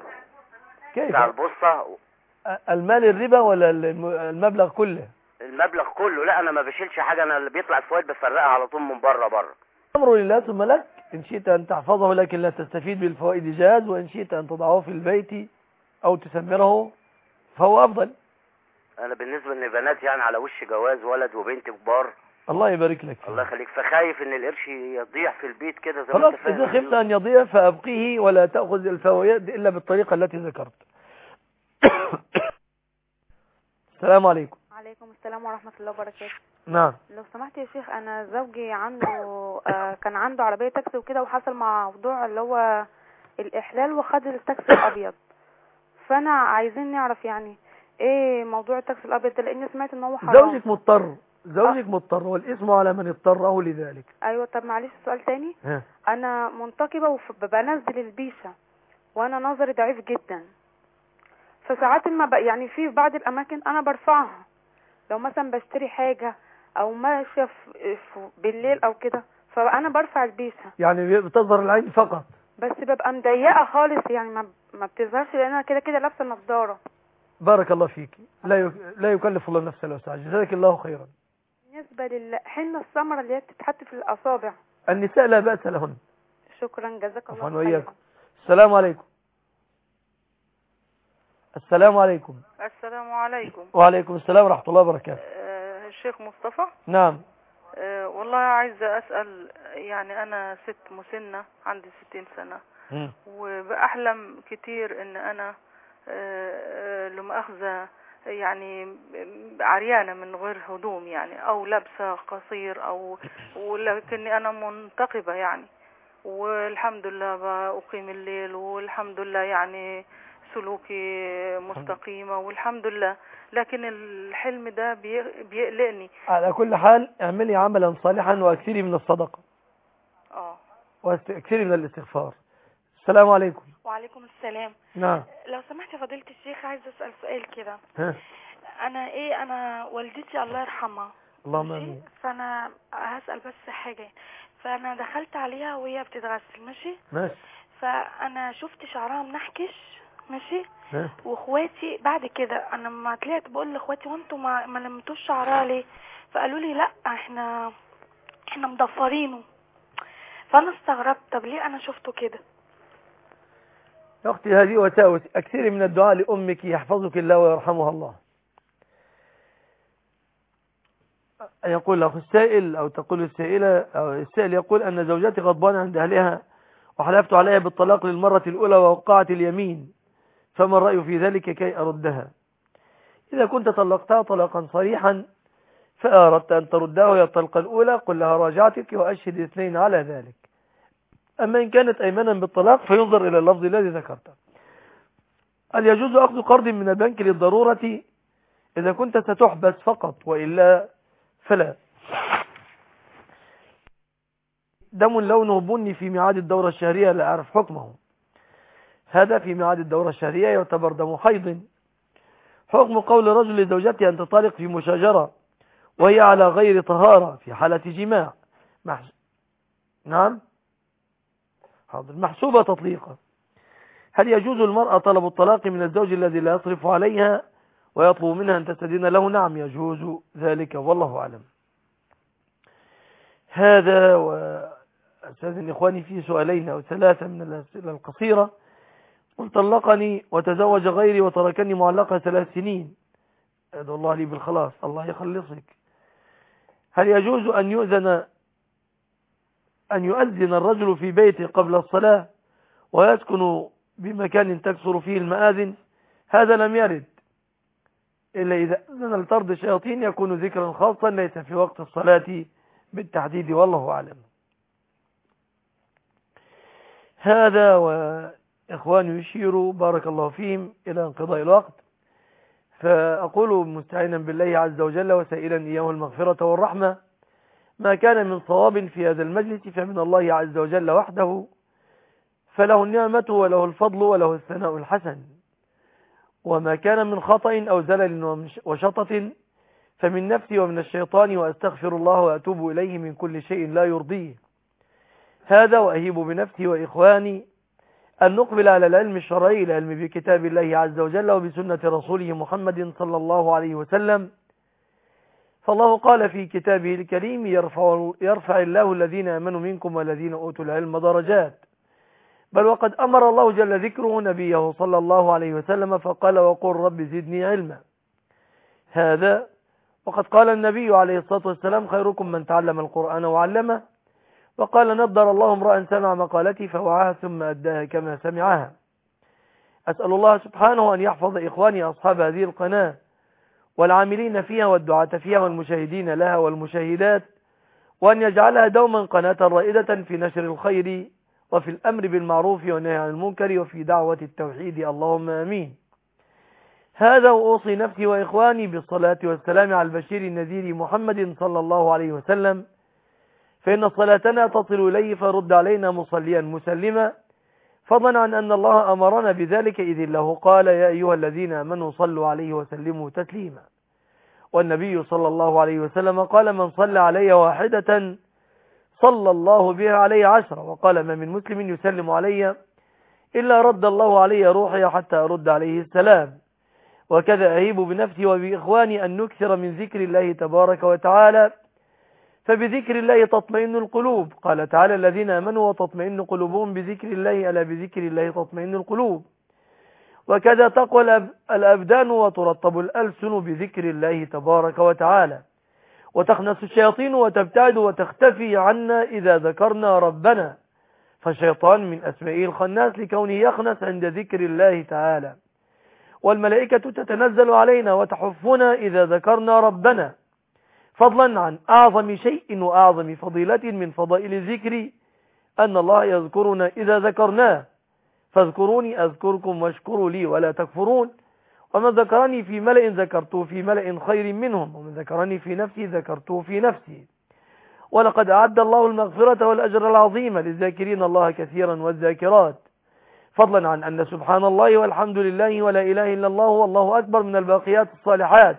[SPEAKER 3] كيف
[SPEAKER 2] بتاع البوسطه؟
[SPEAKER 3] المال الربا ولا المبلغ كله؟
[SPEAKER 2] المبلغ كله. لا انا ما بشيلش حاجه، انا اللي بيطلع الفوائد بفرقها على طول من بره.
[SPEAKER 3] امر لله ثم لك، إن شئت أن تحفظه لكن لا تستفيد بالفوائد جاز، وإن شئت أن تضعه في البيت أو تسمره فهو أفضل.
[SPEAKER 2] أنا بالنسبة لبنات يعني على وش جواز ولد وبنت كبار.
[SPEAKER 3] الله يبارك لك.
[SPEAKER 2] الله يخليك. فخايف إن القرش يضيع في البيت كده زي
[SPEAKER 3] خلاص إذا خفت أن يضيع فأبقيه ولا تأخذ الفوائد إلا بالطريقة التي ذكرت. السلام عليكم.
[SPEAKER 7] وعليكم السلام ورحمة الله وبركاته.
[SPEAKER 3] نعم.
[SPEAKER 7] لو سمحت يا شيخ، أنا زوجي عنده كان عنده عربية تاكسي وكده، وحصل مع موضوع اللي هو الإحلال وخد التاكسي الأبيض. فأنا عايزين نعرف يعني إيه موضوع التاكسي الأبيض ده، لأني سمعت إن هو حرام.
[SPEAKER 3] زوجك مضطر والاسم على من اضطره لذلك.
[SPEAKER 7] أيوة. طب معلش سؤال تاني. أنا منتقبة وبنزل البيشة وأنا نظري ضعيف جدا، فساعات ما يعني في بعض الأماكن أنا برفعها، لو مثلا بشتري حاجة او ماشيه بالليل او كده، فانا برفع البيسه.
[SPEAKER 3] يعني بتظهر العين فقط
[SPEAKER 7] بس ببقى مضيقه خالص، يعني ما بتظهرش لان انا كده كده لابسه نظاره.
[SPEAKER 3] بارك الله فيك. لا يكلف الله نفسا الا وسعها، جزاك الله خيرا.
[SPEAKER 7] بالنسبه للحنه السمراء اللي هي بتتحط في الاصابع،
[SPEAKER 3] النساء لا باس لهن.
[SPEAKER 7] شكرا جزاك الله
[SPEAKER 3] خيرا. وإياكم. السلام عليكم. السلام عليكم.
[SPEAKER 19] السلام عليكم.
[SPEAKER 3] وعليكم السلام ورحمة الله وبركاته.
[SPEAKER 19] الشيخ مصطفى.
[SPEAKER 3] نعم.
[SPEAKER 19] والله عايزة أسأل، يعني أنا ست مسنة عندي 60 سنة وبأحلم كتير إن أنا لما أخذ يعني عريانة من غير هدوم يعني، أو لابسة قصير ولكني أنا منتقبة يعني، والحمد لله بأقيم الليل والحمد لله يعني سلوكي مستقيمة والحمد لله، لكن الحلم ده بيقلقني.
[SPEAKER 3] على كل حال اعملي عملا صالحا واكثري من الصدقة واكثري من الاستغفار. السلام عليكم.
[SPEAKER 20] وعليكم السلام.
[SPEAKER 3] نعم.
[SPEAKER 20] لو سمحت يا فضيلة الشيخ، عايز اسأل سؤال كده. انا والدتي الله يرحمها،
[SPEAKER 3] اللهم امين،
[SPEAKER 20] فانا هسأل بس حاجة. فانا دخلت عليها وهي بتتغسل ماشي، فانا شفت شعرها منحكش ماشي، واخواتي بعد كده انا لما طلعت بقول لاخواتي وانتوا ما لمتوش شعرها ليه؟ فقالوا لي لا احنا مضفرينه. فانا استغربت، طب ليه انا شفته كده؟
[SPEAKER 3] يا اختي هذه وساوس، اكثري من الدعاء لامك يحفظك الله ويرحمها الله. يقول أخو السائل أو تقول السائلة أو السائل يقول أن زوجتي غضبانة عند أهلها وحلفت عليها بالطلاق للمرة الأولى ووقعت اليمين، فما الرأي في ذلك كي أردها؟ إذا كنت طلقتها طلاقا صريحا فأردت أن تردها وهي الطلقة الأولى قل لها راجعتك وأشهد 2 على ذلك. أما إن كانت أيمنا بالطلاق فينظر إلى اللفظ الذي ذكرته. هل يجوز أخذ قرض من البنك للضرورة إذا كنت ستحبس فقط وإلا فلا؟ دم لونه بني في ميعاد الدورة الشهرية لا أعرف حكمه. هذا في ميعاد الدورة الشهرية يعتبر دم حيض. حكم قول رجل لزوجته أن تطالق في مشاجرة وهي على غير طهارة في حالة جماع نعم حاضر محسوبة تطليقا. هل يجوز المرأة طلب الطلاق من الزوج الذي لا يصرف عليها ويطلب منها أن تستدين له؟ نعم يجوز ذلك والله أعلم. هذا وأستاذن إخواني في سؤالين أو 3 من الأسئلة القصيرة. طلقني وتزوج غيري وتركني معلقة 3 سنين، أدعو الله لي بالخلاص. الله يخلصك. هل يجوز أن يؤذن الرجل في بيته قبل الصلاة ويسكن بمكان تكثر فيه المآذن؟ هذا لم يرد إلا إذا أذن لطرد الشياطين يكون ذكرا خاصا ليس في وقت الصلاة بالتحديد والله أعلم. هذا وإخواني يشيروا بارك الله فيهم إلى انقضاء الوقت، فأقول مستعينا بالله عز وجل وسائلا إياه المغفرة والرحمة. ما كان من صواب في هذا المجلس فمن الله عز وجل وحده، فله النعمة وله الفضل وله الثناء الحسن. وما كان من خطأ أو زلل وشطط فمن نفسي ومن الشيطان، وأستغفر الله وأتوب إليه من كل شيء لا يرضيه. هذا وأهيب بنفسي وإخواني أن نقبل على العلم الشرعي، العلم بكتاب الله عز وجل وبسنة رسوله محمد صلى الله عليه وسلم. فالله قال في كتابه الكريم يرفع الله الذين آمنوا منكم والذين أوتوا العلم درجات. بل وقد أمر الله جل ذكره نبيه صلى الله عليه وسلم فقال وقل رب زدني علما. هذا وقد قال النبي عليه الصلاة والسلام خيركم من تعلم القرآن وعلمه، وقال نضر الله امرأ سمع مقالتي فوعاها ثم أداها كما سمعها. أسأل الله سبحانه أن يحفظ إخواني أصحاب هذه القناة والعاملين فيها والدعاة فيها والمشاهدين لها والمشاهدات، وأن يجعلها دوما قناة رائدة في نشر الخير وفي الأمر بالمعروف والنهي عن المنكر وفي دعوة التوحيد، اللهم آمين. هذا وأوصي نفسي وإخواني بالصلاة والسلام على البشير النذير محمد صلى الله عليه وسلم، فإن صلاتنا تصل إليه فرد علينا مصليا مسلما، فضلا عن أن الله أمرنا بذلك إذ الله قال يا أيها الذين آمنوا صلوا عليه وسلموا تسليما. والنبي صلى الله عليه وسلم قال من صلى علي واحدة صلى الله بها علي 10، وقال ما من مسلم يسلم علي إلا رد الله علي روحي حتى أرد عليه السلام. وكذا أهيب بنفسي وبإخواني أن نكثر من ذكر الله تبارك وتعالى، فبذكر الله تطمئن القلوب. قال تعالى الذين آمنوا وتطمئن قلوبهم بذكر الله ألا بذكر الله تطمئن القلوب. وكذا تقوى الأبدان وترطب الألسن بذكر الله تبارك وتعالى، وتخنس الشياطين وتبتعد وتختفي عنا إذا ذكرنا ربنا، فالشيطان من أسمائه الخناس لكونه يخنس عند ذكر الله تعالى. والملائكة تتنزل علينا وتحفنا إذا ذكرنا ربنا، فضلا عن أعظم شيء وأعظم فضيلة من فضائل الذكر أن الله يذكرنا إذا ذكرناه، فاذكروني أذكركم واشكروا لي ولا تكفرون. ومن ذكرني في ملأ ذكرته في ملأ خير منهم، ومن ذكرني في نفسي ذكرته في نفسي. ولقد أعد الله المغفرة والأجر العظيم للذاكرين الله كثيرا والذاكرات، فضلا عن أن سبحان الله والحمد لله ولا إله إلا الله والله أكبر من الباقيات الصالحات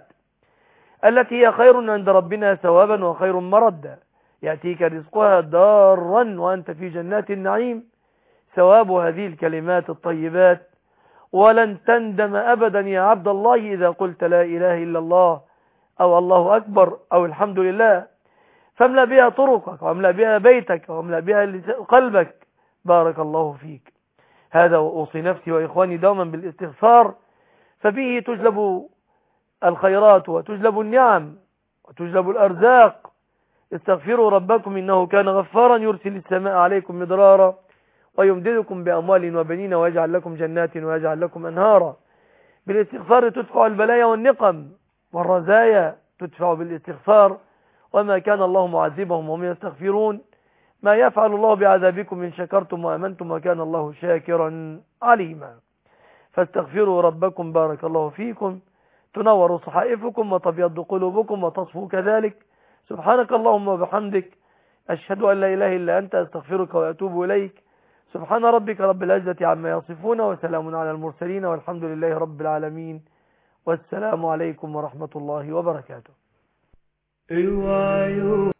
[SPEAKER 3] التي هي خير عند ربنا ثوابا وخير مردا، يأتيك رزقها دارا وأنت في جنات النعيم. ثواب هذه الكلمات الطيبات، ولن تندم أبدا يا عبد الله إذا قلت لا إله إلا الله أو الله أكبر أو الحمد لله، فاملأ بها طرقك واملأ بها بيتك واملأ بها قلبك، بارك الله فيك. هذا وأوصي نفسي وإخواني دوما بالاستغفار، فبه تجلب الخيرات وتجلب النعم وتجلب الأرزاق. استغفروا ربكم إنه كان غفارا يرسل السماء عليكم مدرارا ويمددكم بأموال وبنين ويجعل لكم جنات ويجعل لكم أنهارا. بالاستغفار تدفع البلايا والنقم، والرزايا تدفع بالاستغفار. وما كان الله معذبهم وهم يستغفرون. ما يفعل الله بعذابكم إن شكرتم وأمنتم وكان الله شاكرا عليما. فاستغفروا ربكم بارك الله فيكم، تنور صحائفكم وتبيض قلوبكم وتصفو كذلك. سبحانك اللهم وبحمدك، أشهد أن لا إله إلا أنت، أستغفرك وأتوب إليك. سبحان ربك رب العزة عما يصفون وسلام على المرسلين والحمد لله رب العالمين، والسلام عليكم ورحمة الله وبركاته.